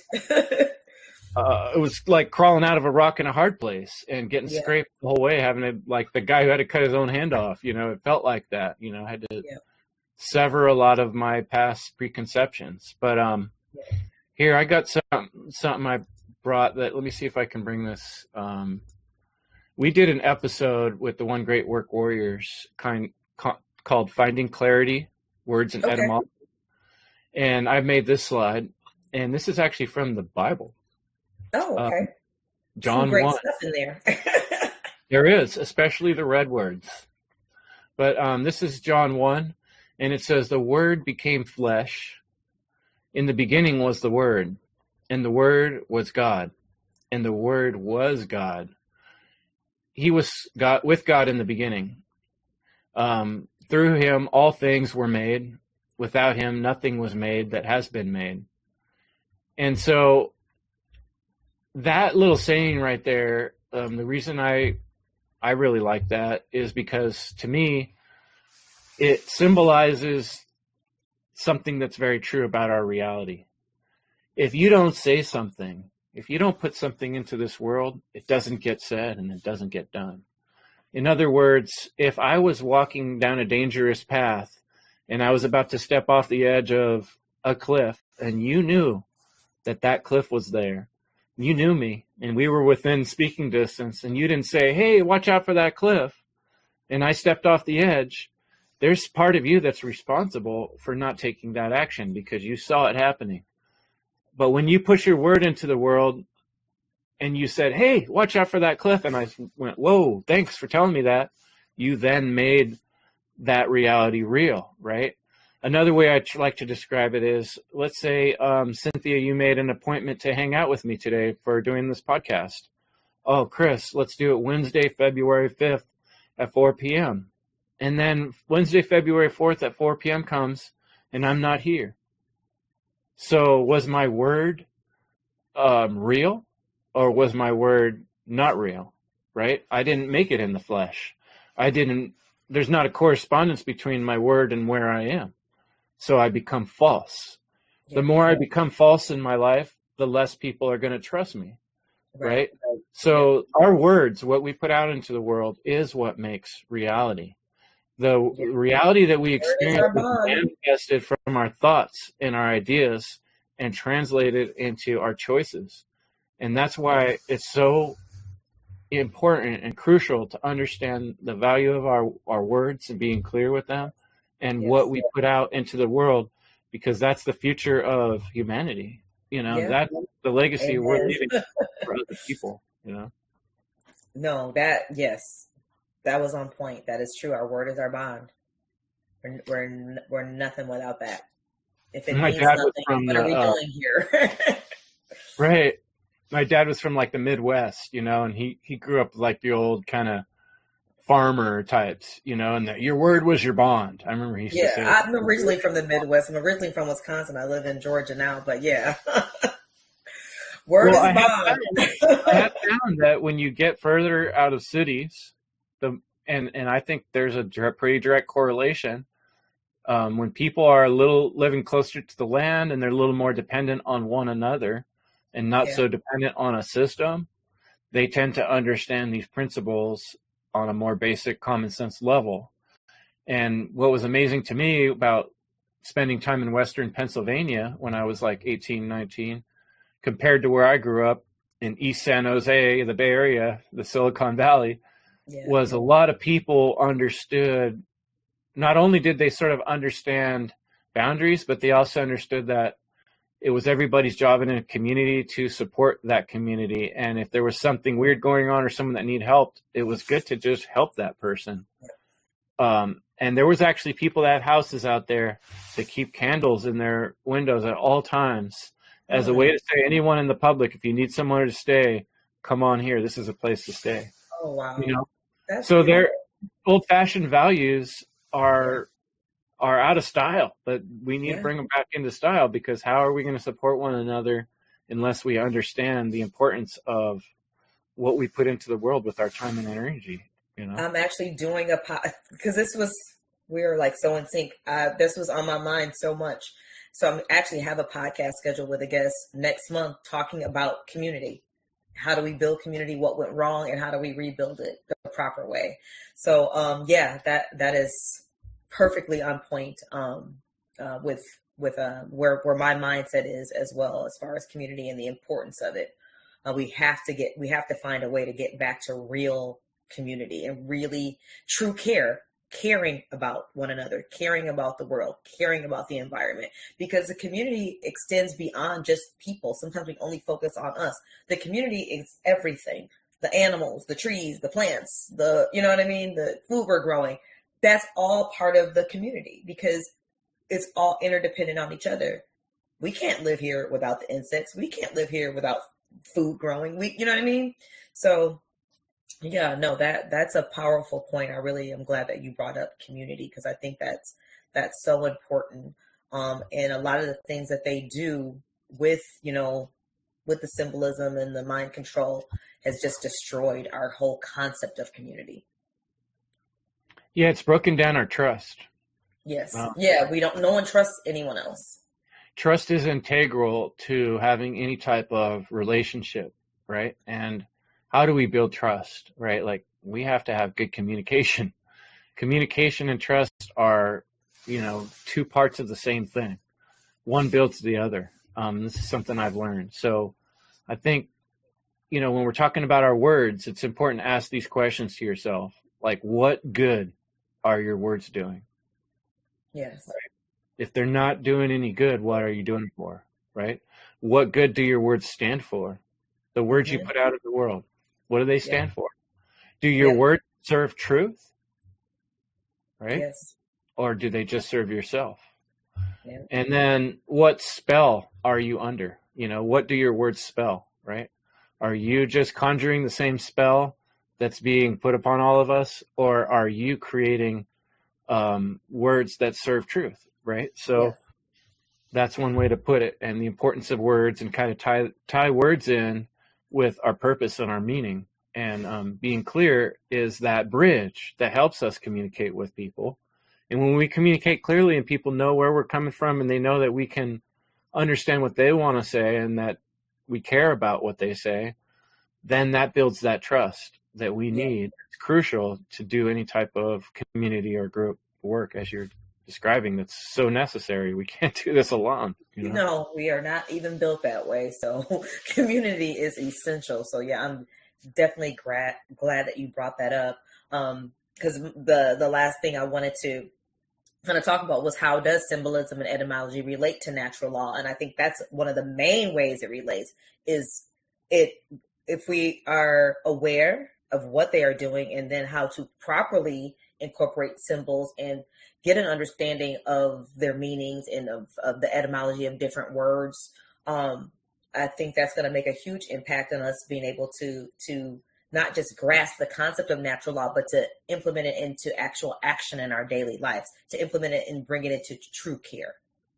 S3: Uh, it was like crawling out of a rock in a hard place and getting yeah. scraped the whole way, having to, like the guy who had to cut his own hand off, you know, it felt like that, you know, I had to yeah. sever a lot of my past preconceptions. But um, yeah. here I got some, something I brought that, let me see if I can bring this. Um, we did an episode with the One Great Work Warriors kind ca- called Finding Clarity, Words and okay. Etymology. And I made this slide, and this is actually from the Bible.
S2: Oh, okay.
S3: Um, John
S2: Some great
S3: one.
S2: stuff in there.
S3: There is, especially the red words. But um, this is John one, and it says, the Word became flesh. In the beginning was the Word, and the Word was God, and the Word was God. He was God, with God in the beginning. Um, through him, all things were made. Without him, nothing was made that has been made. And so that little saying right there, um, the reason I I really like that is because to me, it symbolizes something that's very true about our reality. If you don't say something, if you don't put something into this world, it doesn't get said and it doesn't get done. In other words, if I was walking down a dangerous path and I was about to step off the edge of a cliff and you knew that that cliff was there, you knew me, and we were within speaking distance, and you didn't say, hey, watch out for that cliff, and I stepped off the edge, there's part of you that's responsible for not taking that action because you saw it happening. But when you push your word into the world, and you said, hey, watch out for that cliff, and I went, whoa, thanks for telling me that, you then made that reality real, right? Another way I like to describe it is, let's say, um, Cynthia, you made an appointment to hang out with me today for doing this podcast. Oh, Chris, let's do it Wednesday, February fifth at four p.m. And then Wednesday, February fourth at four p.m. comes, and I'm not here. So was my word um, real, or was my word not real, right? I didn't make it in the flesh. I didn't, there's not a correspondence between my word and where I am. So I become false. Yeah. The more I become false in my life, the less people are going to trust me, right? right? So yeah. our words, what we put out into the world, is what makes reality. The yeah. reality that we experience is manifested from our thoughts and our ideas and translated into our choices. And that's why it's so important and crucial to understand the value of our, our words and being clear with them. And yes, what we yeah. put out into the world, because that's the future of humanity. You know, yeah. that's the legacy Amen. We're leaving for other people, you know?
S2: No, that, yes, that was on point. That is true. Our word is our bond. We're, we're, we're nothing without that. If it My means nothing, from, what are we uh, doing here?
S3: Right. My dad was from like the Midwest, you know, and he, he grew up like the old kind of farmer types, you know, and the, your word was your bond. I remember he used
S2: yeah,
S3: to say
S2: I'm originally from the Midwest. I'm originally from Wisconsin. I live in Georgia now, but yeah. Word well, is
S3: I
S2: bond.
S3: Have found, I have found that when you get further out of cities, the and, and I think there's a direct, pretty direct correlation. Um, when people are a little living closer to the land and they're a little more dependent on one another and not yeah. so dependent on a system, they tend to understand these principles on a more basic common sense level. And what was amazing to me about spending time in Western Pennsylvania when I was like eighteen, nineteen, compared to where I grew up in East San Jose, the Bay Area, the Silicon Valley, yeah. was a lot of people understood, not only did they sort of understand boundaries, but they also understood that it was everybody's job in a community to support that community. And if there was something weird going on or someone that needed help, it was good to just help that person. Um, and there was actually people that had houses out there that keep candles in their windows at all times as a way to say, anyone in the public, if you need somewhere to stay, come on here. This is a place to stay.
S2: Oh, wow.
S3: You know,
S2: That's
S3: so
S2: beautiful.
S3: their old-fashioned values are are out of style, but we need yeah. to bring them back into style, because how are we going to support one another unless we understand the importance of what we put into the world with our time and energy? You know,
S2: I'm actually doing a pod because this was, we were like so in sync. Uh, this was on my mind so much. So I'm actually have a podcast scheduled with a guest next month talking about community. How do we build community? What went wrong, and how do we rebuild it the proper way? So um, yeah, that that is perfectly on point um, uh, with with uh, where where my mindset is as well, as far as community and the importance of it. Uh, we have to get we have to find a way to get back to real community and really true care, caring about one another, caring about the world, caring about the environment, because the community extends beyond just people. Sometimes we only focus on us. The community is everything: the animals, the trees, the plants, the, you know what I mean, the food we're growing. That's all part of the community because it's all interdependent on each other. We can't live here without the insects. We can't live here without food growing. We, you know what I mean? So yeah, no, that that's a powerful point. I really am glad that you brought up community, because I think that's that's so important. Um, and a lot of the things that they do with, you know, with the symbolism and the mind control has just destroyed our whole concept of community.
S3: Yeah, it's broken down our trust.
S2: Yes.
S3: Um,
S2: yeah, we don't, no one trusts anyone else.
S3: Trust is integral to having any type of relationship, right? And how do we build trust, right? Like, we have to have good communication. Communication and trust are, you know, two parts of the same thing. One builds the other. Um, this is something I've learned. So I think, you know, when we're talking about our words, it's important to ask these questions to yourself. Like, what good are your words doing?
S2: Yes.
S3: Right? If they're not doing any good, what are you doing it for, right? What good do your words stand for? The words
S2: yeah.
S3: you put out in the world, what do they stand yeah. for? Do your
S2: yeah.
S3: words serve truth, right?
S2: Yes.
S3: Or do they just serve yourself?
S2: Yeah.
S3: And then what spell are you under? You know, what do your words spell, right? Are you just conjuring the same spell that's being put upon all of us, or are you creating um, words that serve truth, right? So yeah. that's one way to put it, and the importance of words, and kind of tie tie words in with our purpose and our meaning. And um, being clear is that bridge that helps us communicate with people. And when we communicate clearly and people know where we're coming from, and they know that we can understand what they want to say and that we care about what they say, then that builds that trust that we need. Yeah. It's crucial to do any type of community or group work, as you're describing, that's so necessary. We can't do this alone. You know?
S2: No, we are not even built that way. So community is essential. So yeah, I'm definitely glad, glad that you brought that up. Um, because the, the last thing I wanted to kind of talk about was, how does symbolism and etymology relate to natural law? And I think that's one of the main ways it relates, is it, if we are aware of what they are doing, and then how to properly incorporate symbols and get an understanding of their meanings and of, of the etymology of different words. Um, I think that's going to make a huge impact on us being able to, to not just grasp the concept of natural law, but to implement it into actual action in our daily lives, to implement it and bring it into true care.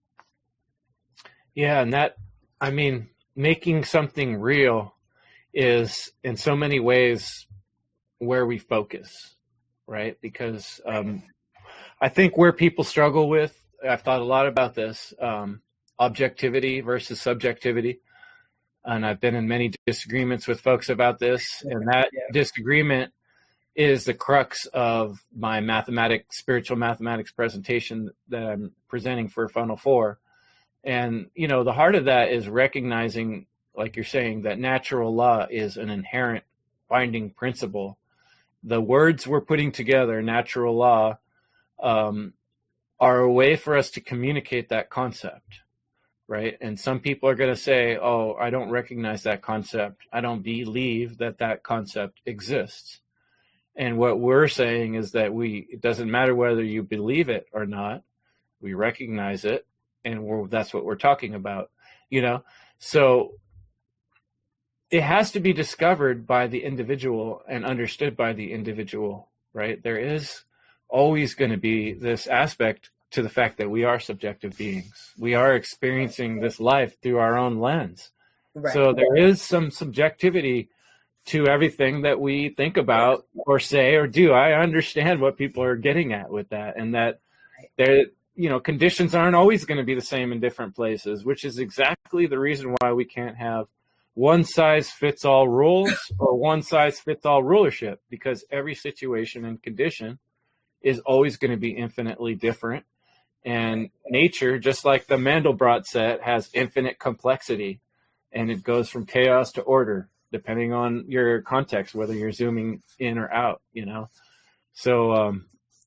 S3: Yeah. And that, I mean, making something real is in so many ways where we focus, right? Because um, I think where people struggle with, I've thought a lot about this, um, objectivity versus subjectivity. And I've been in many disagreements with folks about this, and that yeah. disagreement is the crux of my mathematics, spiritual mathematics presentation that I'm presenting for Funnel four. And, you know, the heart of that is recognizing, like you're saying, that natural law is an inherent binding principle. The words we're putting together, natural law, um, are a way for us to communicate that concept, right? And some people are going to say, oh, I don't recognize that concept. I don't believe that that concept exists. And what we're saying is that we, it doesn't matter whether you believe it or not, we recognize it, and we're, that's what we're talking about, you know? So it has to be discovered by the individual and understood by the individual, right? There is always going to be this aspect to the fact that we are subjective beings. We are experiencing this life through our own lens. Right. So there is some subjectivity to everything that we think about or say or do. I understand what people are getting at with that, and that there, you know, conditions aren't always going to be the same in different places, which is exactly the reason why we can't have one size fits all rules or one size fits all rulership, because every situation and condition is always going to be infinitely different. And nature, just like the Mandelbrot set, has infinite complexity, and it goes from chaos to order, depending on your context, whether you're zooming in or out, you know? So, um,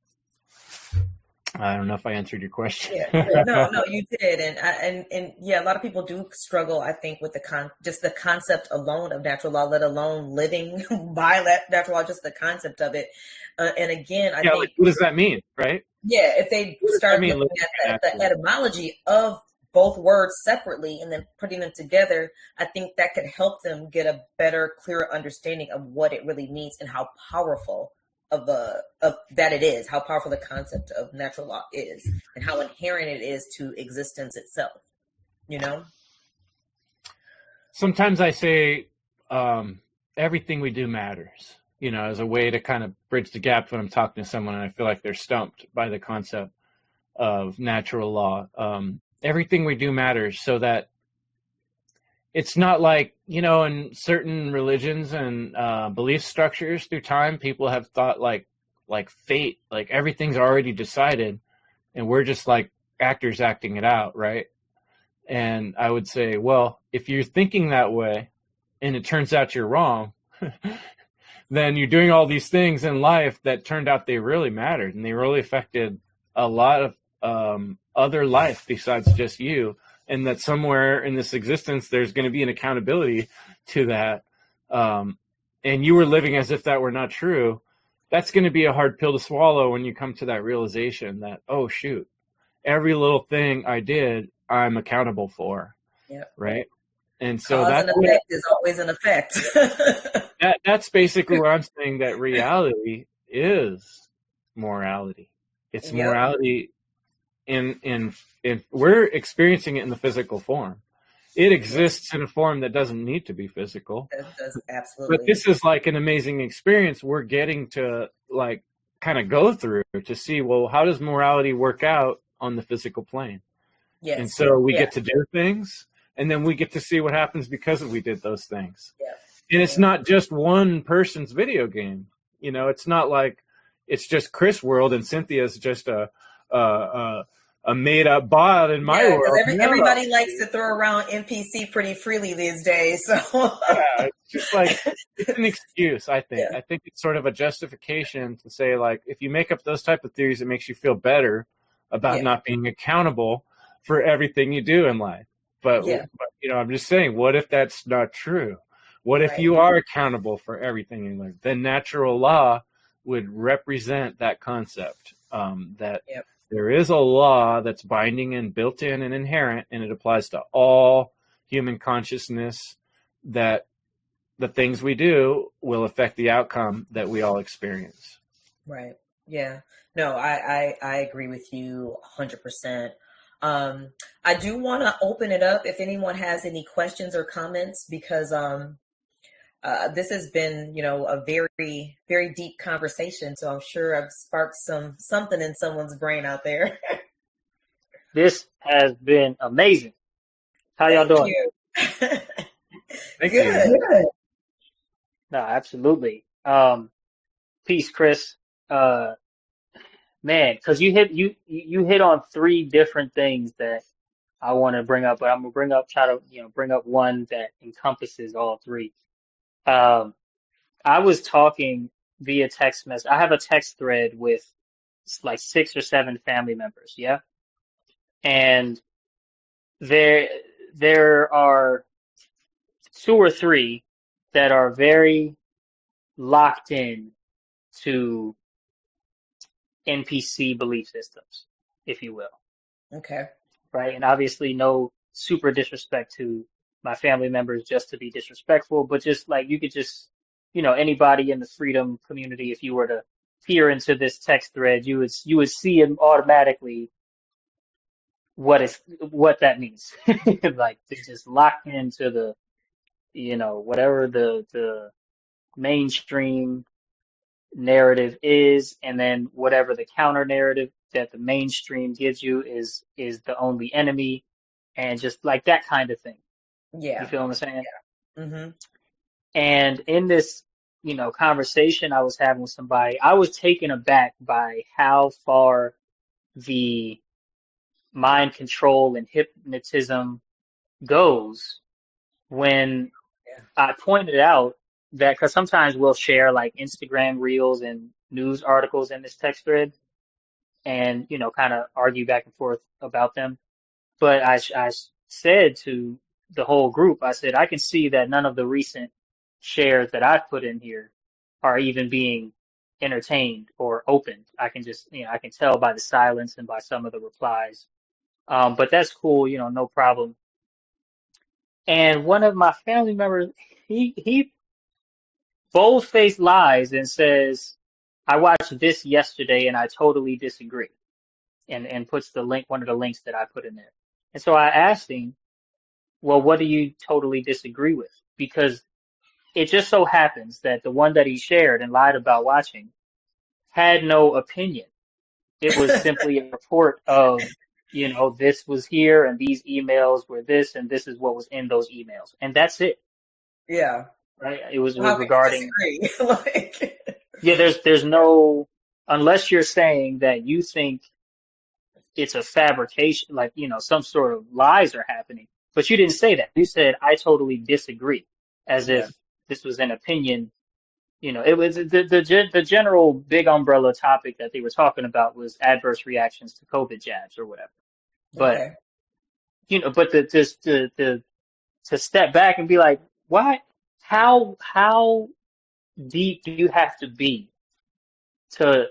S3: I don't know if I answered your question.
S2: Yeah, no, no, you did. And, and, and yeah, a lot of people do struggle, I think, with the con, just the concept alone of natural law, let alone living by natural law, just the concept of it. Uh, and again, I
S3: yeah,
S2: think.
S3: Like, what does that mean, right?
S2: Yeah, if they start looking at the, the etymology of both words separately and then putting them together, I think that could help them get a better, clearer understanding of what it really means and how powerful of the of that it is, how powerful the concept of natural law is, and how inherent it is to existence itself. You know?
S3: Sometimes I say um, everything we do matters, you know, as a way to kind of bridge the gap when I'm talking to someone and I feel like they're stumped by the concept of natural law. Um, everything we do matters, so that it's not like, you know, in certain religions and uh, belief structures through time, people have thought like, like fate, like everything's already decided and we're just like actors acting it out, right? And I would say, well, if you're thinking that way and it turns out you're wrong, then you're doing all these things in life that turned out they really mattered and they really affected a lot of um, other life besides just you. And that somewhere in this existence, there's going to be an accountability to that. Um, and you were living as if that were not true. That's going to be a hard pill to swallow when you come to that realization that, oh, shoot, every little thing I did, I'm accountable for.
S2: Yeah.
S3: Right. And so
S2: Cause
S3: that's
S2: and effect is always an effect.
S3: that, that's basically where I'm saying that reality is morality. It's
S2: Yep.
S3: morality. In, in, in, we're experiencing it in the physical form. It exists in a form that doesn't need to be physical.
S2: It does, absolutely.
S3: But this is like an amazing experience we're getting to like kind of go through to see, well, how does morality work out on the physical plane?
S2: Yes.
S3: And so we
S2: yeah.
S3: get to do things, and then we get to see what happens because we did those things.
S2: Yeah.
S3: And it's not just one person's video game. You know, it's not like it's just Chris' world and Cynthia's just a, a, a a made up bot in my
S2: yeah,
S3: world.
S2: Every,
S3: no.
S2: Everybody likes to throw around N P C pretty freely these days. So
S3: yeah, it's just like, it's an excuse, I think.
S2: Yeah.
S3: I think it's sort of a justification to say, like, if you make up those type of theories, it makes you feel better about
S2: yeah.
S3: not being accountable for everything you do in life. But,
S2: yeah.
S3: but, you know, I'm just saying, what if that's not true? What if
S2: right.
S3: you are accountable for everything in life? Then natural law would represent that concept, um, that
S2: yep.
S3: there is a law that's binding and built in and inherent, and it applies to all human consciousness, that the things we do will affect the outcome that we all experience.
S2: Right. Yeah. No, I, I, I agree with you one hundred percent. Um, I do want to open it up if anyone has any questions or comments, because um, uh, this has been, you know, a very, very deep conversation. So I'm sure I've sparked some something in someone's brain out there.
S4: This has been amazing. How y'all
S2: Thank
S4: doing?
S2: You.
S3: Thank
S2: Good.
S3: you.
S2: Good.
S4: No, absolutely. Um, peace, Chris. Uh, man, because you hit you you hit on three different things that I want to bring up, but I'm gonna bring up try to you know bring up one that encompasses all three. Um, I was talking via text message. I have a text thread with like six or seven family members, yeah, and there there are two or three that are very locked in to N P C belief systems, if you will,
S2: Okay.
S4: right? And obviously no super disrespect to my family members just to be disrespectful, but just like you could just, you know, anybody in the freedom community, if you were to peer into this text thread, you would you would see it automatically what is what that means. Like they're just locked into the, you know, whatever the the mainstream narrative is, and then whatever the counter narrative that the mainstream gives you is is the only enemy, and just like that kind of thing.
S2: Yeah.
S4: You feel what I'm saying?
S2: Yeah. Mm-hmm.
S4: And in this, you know, conversation I was having with somebody, I was taken aback by how far the mind control and hypnotism goes when
S2: Yeah.
S4: I pointed out that, because sometimes we'll share like Instagram reels and news articles in this text thread and, you know, kind of argue back and forth about them. But I, I said to the whole group, I said, I can see that none of the recent shares that I've put in here are even being entertained or opened. I can just, you know, I can tell by the silence and by some of the replies. Um, but that's cool, you know, no problem. And one of my family members, he, he bold-faced lies and says, I watched this yesterday and I totally disagree. And, and puts the link, one of the links that I put in there. And so I asked him, well, what do you totally disagree with? Because it just so happens that the one that he shared and lied about watching had no opinion. It was simply a report of, you know, this was here and these emails were this and this is what was in those emails. And that's it.
S2: Yeah.
S4: Right? It was, it
S2: How
S4: was regarding,
S2: like,
S4: yeah, there's, there's no, unless you're saying that you think it's a fabrication, like, you know, some sort of lies are happening, but you didn't say that. You said, I totally disagree, as
S2: yeah.
S4: if this was an opinion. You know, it was the, the, the general big umbrella topic that they were talking about was adverse reactions to COVID jabs or whatever. But,
S2: Okay.
S4: you know, but the, just to, to, to step back and be like, what, how, how deep do you have to be to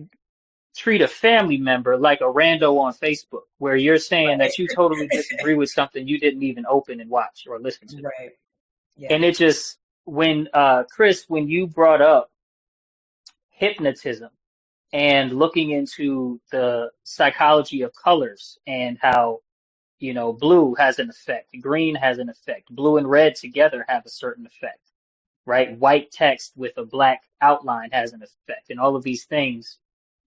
S4: treat a family member like a rando on Facebook, where you're saying that you totally disagree with something you didn't even open and watch or listen to?
S2: Right. Yeah.
S4: And it just, when, uh, Chris, when you brought up hypnotism and looking into the psychology of colors and how, you know, blue has an effect, green has an effect, blue and red together have a certain effect, right? White text with a black outline has an effect, and all of these things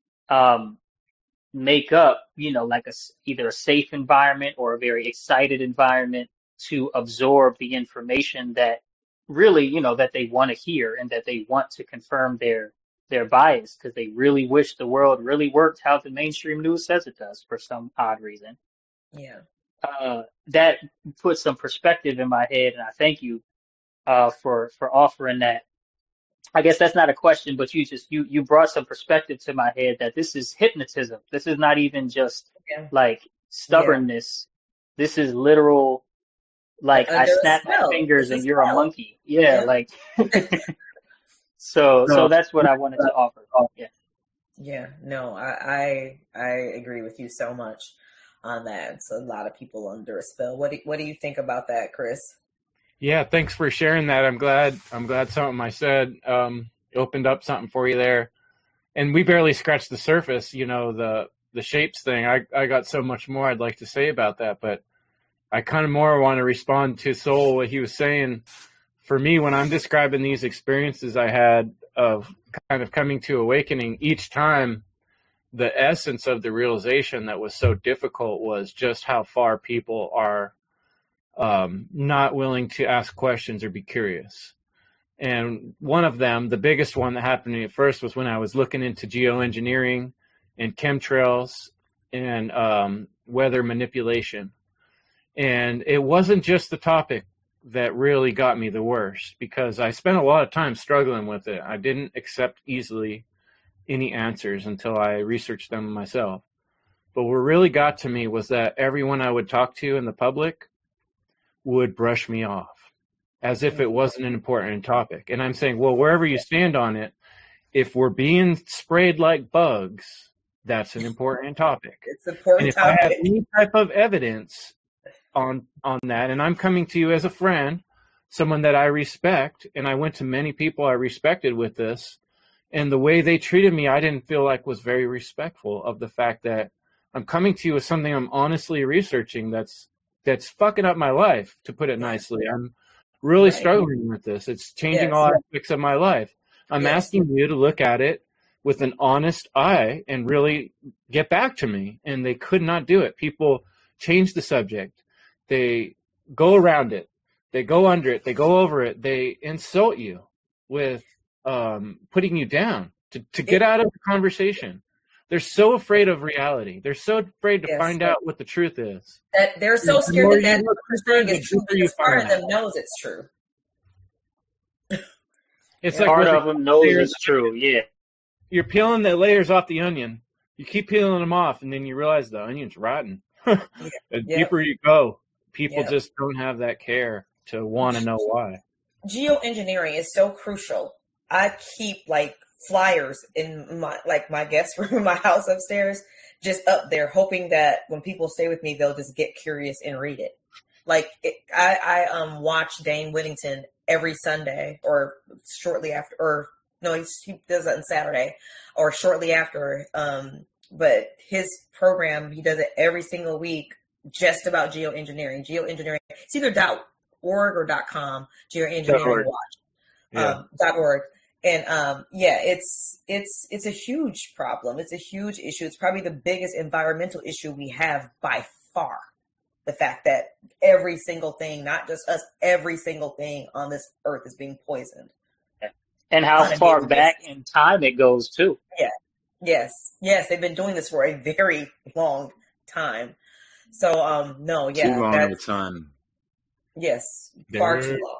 S4: um, make up, you know, like a, either a safe environment or a very excited environment to absorb the information that really, you know, that they want to hear and that they want to confirm their, their bias, because they really wish the world really worked how the mainstream news says it does for some odd reason.
S2: Yeah.
S4: Uh, that puts some perspective in my head, and I thank you uh, for, for offering that. I guess that's not a question, but you just, you, you brought some perspective to my head that this is hypnotism. This is not even just
S2: Yeah.
S4: like stubbornness. Yeah. This is literal, like,
S2: Under
S4: I snap my
S2: spell.
S4: fingers
S2: It's
S4: and
S2: a
S4: you're
S2: spell.
S4: a monkey. Yeah,
S2: Yeah.
S4: like, so, so that's what I wanted to offer. Yeah.
S2: Yeah, no, I, I I agree with you so much on that. It's a lot of people under a spell. What do, what do you think about that, Chris?
S3: Yeah, thanks for sharing that. I'm glad. I'm glad something I said um, opened up something for you there. And we barely scratched the surface. You know, the the shapes thing. I I got so much more I'd like to say about that, but I kind of more want to respond to Soul, what he was saying. For me, when I'm describing these experiences I had of kind of coming to awakening, each time the essence of the realization that was so difficult was just how far people are um, not willing to ask questions or be curious. And one of them, the biggest one that happened to me at first, was when I was looking into geoengineering and chemtrails and um, weather manipulation. And it wasn't just the topic that really got me the worst, because I spent a lot of time struggling with it. I didn't accept easily any answers until I researched them myself. But what really got to me was that everyone I would talk to in the public would brush me off as if it wasn't an important topic. And I'm saying, well, wherever you stand on it, if we're being sprayed like bugs, that's an important topic.
S2: It's an important
S3: and if
S2: topic.
S3: I have any type of evidence on on that, and I'm coming to you as a friend, someone that I respect, and I went to many people I respected with this, and the way they treated me, I didn't feel like was very respectful of the fact that I'm coming to you with something I'm honestly researching that's that's fucking up my life, to put it nicely. I'm really
S2: Right.
S3: struggling with this. It's changing
S2: Yes.
S3: all aspects of my life. I'm
S2: Yes.
S3: asking you to look at it with an honest eye and really get back to me. And they could not do it. People change the subject. They go around it. They go under it. They go over it. They insult you with um, putting you down to, to get out of the conversation. They're so afraid of reality. They're so afraid to
S2: Yes.
S3: find out what the truth is.
S2: That they're so
S3: The
S2: scared
S3: more
S2: that
S3: you
S2: that
S3: look
S2: what they're saying
S3: into it,
S2: is
S3: the
S2: true,
S3: deeper you
S2: because part of
S3: find out.
S2: them knows it's true.
S3: It's
S2: Yeah.
S3: like
S4: Part
S3: with
S4: of
S3: the
S4: them knows
S3: layers.
S4: it's true. Yeah.
S3: You're peeling the layers off the onion. You keep peeling them off, and then you realize the onion's rotten. The
S2: Yeah.
S3: deeper you go, people
S2: Yeah.
S3: just don't have that care to want to know why.
S2: Geoengineering is so crucial. I keep like flyers in my like my guest room in my house upstairs, just up there, hoping that when people stay with me, they'll just get curious and read it. Like it, I, I um watch Dane Whittington every Sunday, or shortly after, or no, he, he does it on Saturday, or shortly after. Um, but his program, he does it every single week, just about geoengineering. Geoengineering, it's either .org or .com. Geoengineering Watch.
S3: Yeah.
S2: Um, .org. And um, yeah, it's it's it's a huge problem. It's a huge issue. It's probably the biggest environmental issue we have by far. The fact that every single thing, not just us, every single thing on this earth is being poisoned.
S4: And how
S2: On a
S4: far
S2: daily
S4: back
S2: basis.
S4: in time it goes too.
S2: Yes, yes, they've been doing this for a very long time. So um, no, yeah,
S5: Too long of a
S2: that's,
S5: time.
S2: yes, far too
S3: Derek?
S2: long.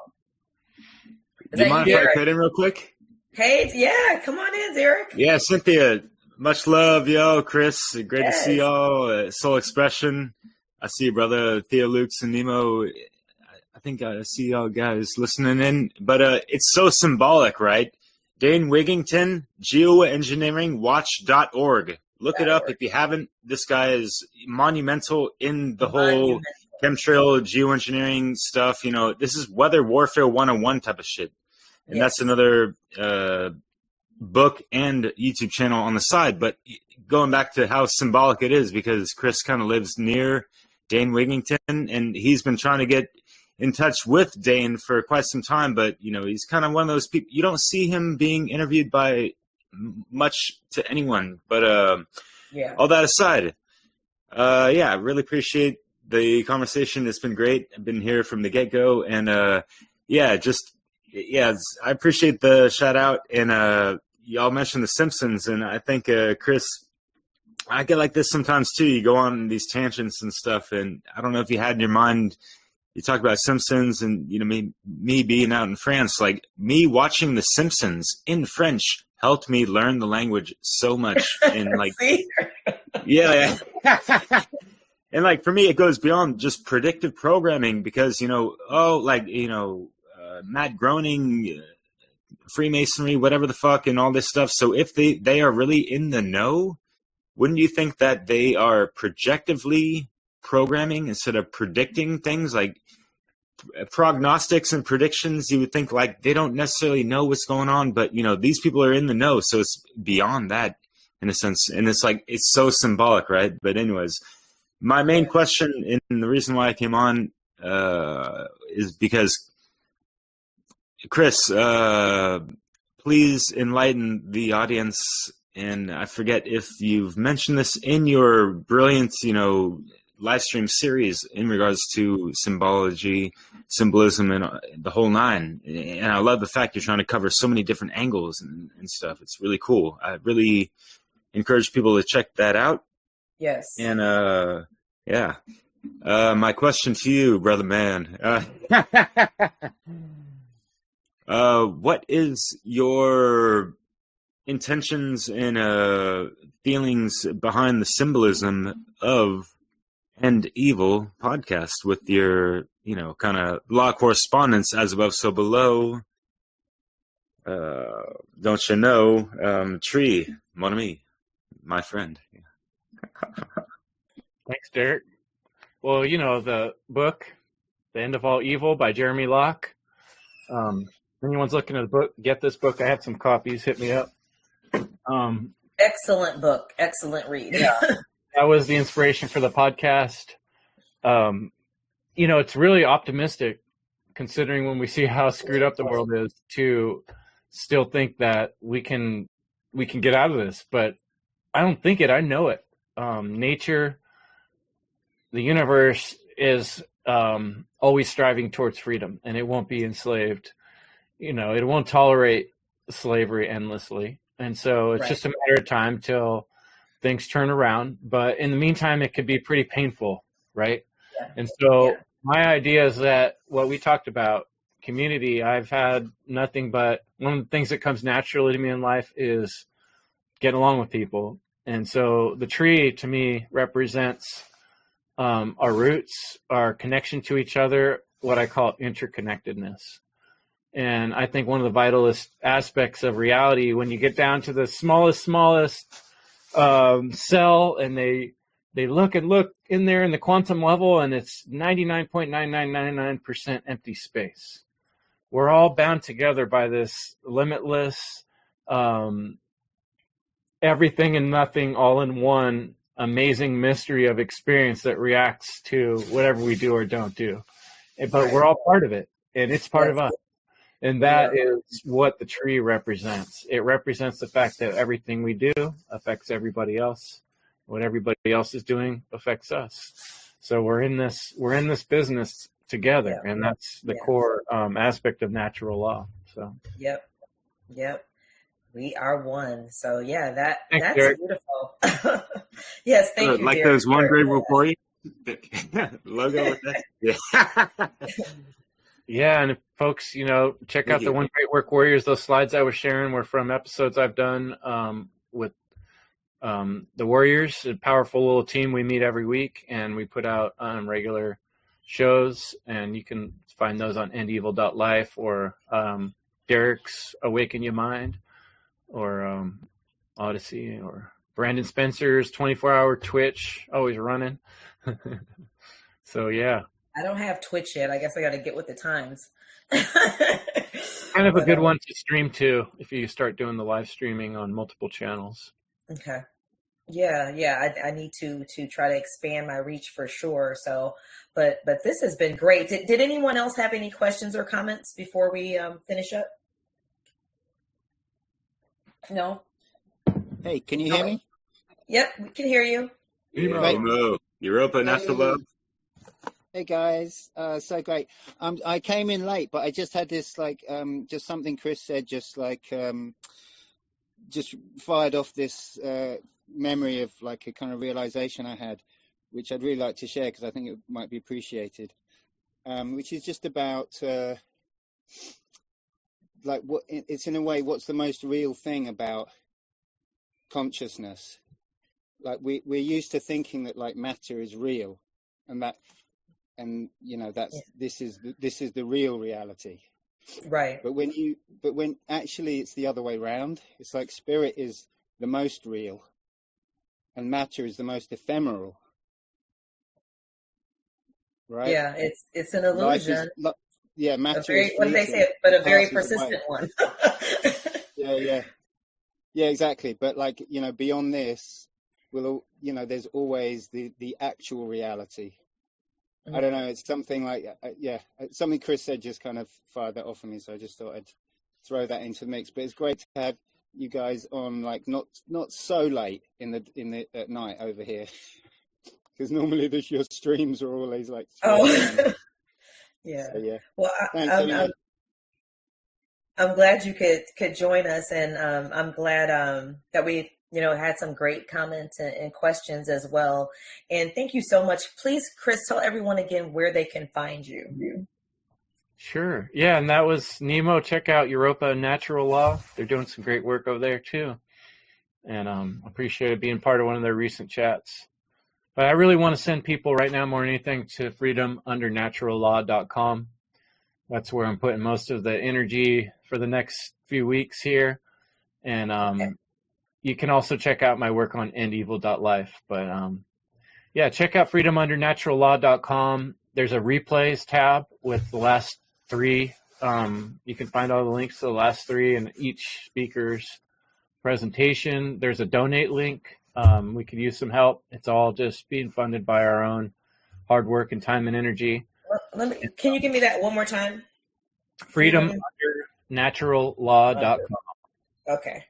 S2: Is
S5: Do you
S2: that
S5: mind
S2: you,
S5: if I
S2: Derek?
S5: cut in real quick?
S2: Hey, yeah, come on in, Derek.
S5: Yeah, Cynthia, much love, yo. Chris, great
S2: Yes.
S5: to see y'all. Uh, Soul Expression. I see you, brother. Theo Lukes and Nemo. I- I think I see y'all guys listening in. But uh, it's so symbolic, right? Dane Wigington, geoengineering watch dot org. Look it up if you haven't. This guy is monumental in the whole chemtrail, geoengineering stuff. You know, this is weather warfare one oh one type of shit. And
S2: Yes.
S5: that's another uh, book and YouTube channel on the side. But going back to how symbolic it is, because Chris kind of lives near Dane Wigington, and he's been trying to get in touch with Dane for quite some time. But, you know, he's kind of one of those people. You don't see him being interviewed by m- much to anyone. But uh,
S2: Yeah.
S5: all that aside, uh, yeah, I really appreciate the conversation. It's been great. I've been here from the get-go. And, uh, yeah, just... Yeah, it's- I appreciate the shout out, and uh, y'all mentioned The Simpsons, and I think uh, Chris, I get like this sometimes too. You go on these tangents and stuff, and I don't know if you had in your mind. You talk about Simpsons, and you know me, me being out in France, like me watching The Simpsons in French helped me learn the language so much, and like
S2: See?
S5: yeah, yeah. And like for me, it goes beyond just predictive programming because you know, oh, like you know. Uh, Matt Groening, uh, Freemasonry, whatever the fuck, and all this stuff. So if they, they are really in the know, wouldn't you think that they are projectively programming instead of predicting things like p- prognostics and predictions? You would think like they don't necessarily know what's going on, but you know, these people are in the know. So it's beyond that in a sense. And it's like, it's so symbolic, right? But anyways, my main question and the reason why I came on uh, is because Chris, uh, please enlighten the audience. And I forget if you've mentioned this in your brilliant, you know, live stream series in regards to symbology, symbolism, and uh, the whole nine. And I love the fact you're trying to cover so many different angles and, and stuff. It's really cool. I really encourage people to check that out.
S2: Yes.
S5: And uh, yeah, uh, my question to you, brother man. Uh, uh, what is your intentions and uh, feelings behind the symbolism of End Evil podcast with your, you know, kind of law correspondence, as above, so below? Uh, don't you know, um, Tree, mon ami, my friend.
S3: Thanks, Derek. Well, you know, the book, The End of All Evil by Jeremy Locke. Um, anyone's looking at the book, get this book. I have some copies. Hit me up. Um,
S2: Excellent book. Excellent read.
S3: Yeah, that was the inspiration for the podcast. Um, you know, it's really optimistic considering when we see how screwed up the world is to still think that we can we can get out of this. But I don't think it. I know it. Um, nature, the universe is um, always striving towards freedom, and it won't be enslaved. You know, it won't tolerate slavery endlessly. And so it's
S2: Right.
S3: just a matter of time till things turn around. But in the meantime, it could be pretty painful, right?
S2: Yeah.
S3: And so
S2: Yeah.
S3: my idea is that what we talked about, community, I've had nothing but one of the things that comes naturally to me in life is getting along with people. And so the tree to me represents um, our roots, our connection to each other, what I call interconnectedness. And I think one of the vitalist aspects of reality, when you get down to the smallest, smallest um, cell, and they they look and look in there in the quantum level, and it's ninety-nine point nine nine nine nine percent empty space. We're all bound together by this limitless, um, everything and nothing all in one amazing mystery of experience that reacts to whatever we do or don't do. But we're all part of it, and it's part of us. And that is what the tree represents. It represents the fact that everything we do affects everybody else. What everybody else is doing affects us. So we're in this we're in this business together,
S2: Yeah.
S3: and that's the
S2: Yeah.
S3: core um, aspect of natural law. So
S2: Yep. Yep. We are one. So yeah, that
S3: Thanks,
S2: that's
S3: Derek.
S2: beautiful. Yes, thank
S5: Uh,
S2: you.
S5: like
S2: Derek.
S5: those one grade
S2: Yeah.
S5: report logo with that. Yeah.
S3: yeah, and if folks, you know, check
S5: Thank
S3: out the
S5: you.
S3: One Great Work Warriors. Those slides I was sharing were from episodes I've done um, with um, the Warriors, a powerful little team. We meet every week, and we put out um, regular shows, and you can find those on end evil dot life or um, Derek's Awaken Your Mind or um, Odyssey or Brandon Spencer's twenty-four hour Twitch, always running. So, yeah.
S2: I don't have Twitch yet. I guess I got to get with the times.
S3: Kind of a
S2: But,
S3: good
S2: um,
S3: one to stream too if you start doing the live streaming on multiple channels.
S2: Okay. Yeah, yeah. I, I need to to try to expand my reach for sure. So, but but this has been great. Did Did anyone else have any questions or comments before we um, finish up? No.
S6: Hey, can you hear me?
S2: Yep, we can hear you.
S6: Right.
S5: Emo, Europa, National Love.
S6: Hey guys, uh, so great. Um, I came in late, but I just had this like um, just something Chris said, just like um, just fired off this uh, memory of like a kind of realization I had, which I'd really like to share because I think it might be appreciated. Um, which is just about uh, like what it's in a way, what's the most real thing about consciousness? Like we we're used to thinking that like matter is real, and that. And you know that's
S2: Yeah.
S6: this is the, this is the real reality.
S2: Right.
S6: But when you but when actually it's the other way around. It's like spirit is the most real, and matter is the most ephemeral. Right?
S2: Yeah, it's it's an
S6: Life is,
S2: illusion.
S6: li- yeah,
S2: A
S6: matter
S2: very,
S6: is
S2: what do they
S6: fleeting.
S2: say? But a
S6: It
S2: very
S6: passes away.
S2: persistent one.
S6: Yeah, yeah, yeah, exactly. But like you know, beyond this, will you know? There's always the the actual reality. I don't know. It's something like, uh, yeah, something Chris said just kind of fired that off of me. So I just thought I'd throw that into the mix. But it's great to have you guys on, like not not so late in the in the at night over here. because normally the, your streams are always like.
S2: Oh, yeah.
S6: So, yeah.
S2: Well, I,
S6: Thanks,
S2: I'm,
S6: anyway.
S2: I'm I'm glad you could could join us, and um, I'm glad um, that we you know had some great comments and, and questions as well. And thank you so much. Please, Chris, tell everyone again where they can find you.
S3: Sure. Yeah, and that was Nemo. Check out Europa Natural Law. They're doing some great work over there too. And um, appreciate being part of one of their recent chats. But I really want to send people right now more than anything to freedom under natural law dot com. That's where I'm putting most of the energy for the next few weeks here. And um, okay. You can also check out my work on end evil dot life. But um, yeah, check out freedom under natural law dot com. There's a replays tab with the last three. Um, you can find all the links to the last three in each speaker's presentation. There's a donate link. Um, we could use some help. It's all just being funded by our own hard work and time and energy.
S2: Let me, can you give me that one more time?
S3: freedom under natural law dot com.
S2: Okay.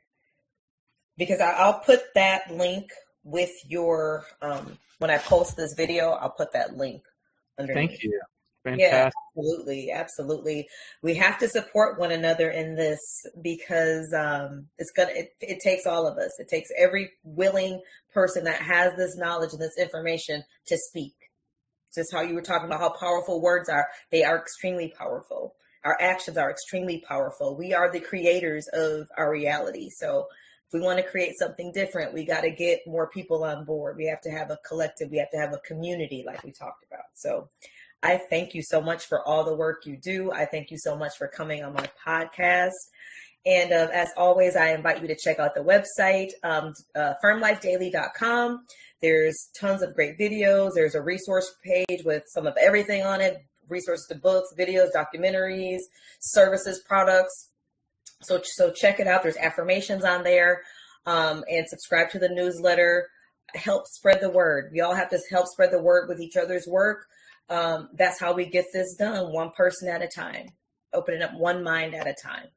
S2: Because I, I'll put that link with your, um, when I post this video, I'll put that link underneath.
S3: Thank you. Fantastic.
S2: Yeah, absolutely. Absolutely. We have to support one another in this because um, it's gonna. It, it takes all of us. It takes every willing person that has this knowledge and this information to speak. Just how you were talking about how powerful words are. They are extremely powerful. Our actions are extremely powerful. We are the creators of our reality. So if we want to create something different, we got to get more people on board. We have to have a collective. We have to have a community like we talked about. So I thank you so much for all the work you do. I thank you so much for coming on my podcast. And uh, as always, I invite you to check out the website, um, uh, firm life daily dot com. There's tons of great videos. There's a resource page with some of everything on it, resources to books, videos, documentaries, services, products. So, so check it out. There's affirmations on there, um, and subscribe to the newsletter. Help spread the word. We all have to help spread the word with each other's work. Um, that's how we get this done, one person at a time, opening up one mind at a time.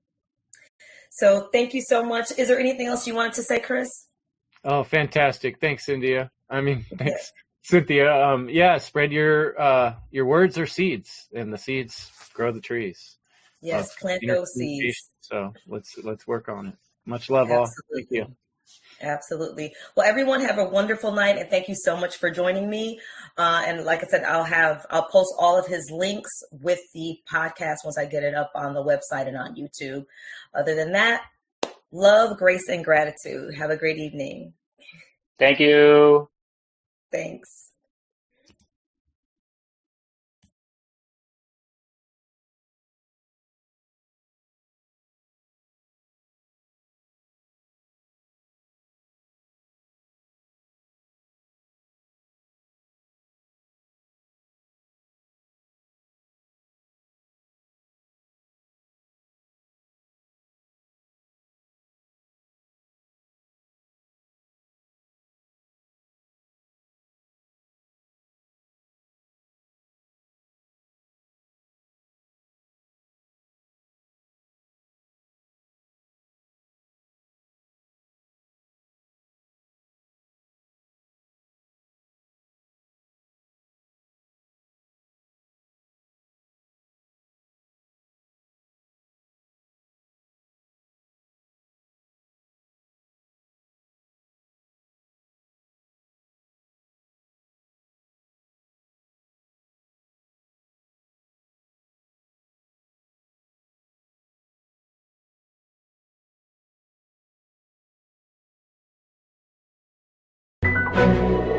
S2: So thank you so much. Is there anything else you wanted to say, Chris?
S3: Oh, fantastic. Thanks, Cynthia. I mean, thanks, Cynthia. Um, yeah, spread your uh, your words are seeds, and the seeds grow the trees.
S2: Yes, uh, plant those seeds.
S3: So let's let's work on it. Much love, Absolutely. all. Thank you.
S2: Absolutely. Well, everyone have a wonderful night, and thank you so much for joining me. Uh, and like I said, I'll have I'll post all of his links with the podcast once I get it up on the website and on YouTube. Other than that, love, grace, and gratitude. Have a great evening.
S4: Thank you.
S2: Thanks.
S1: Thank you.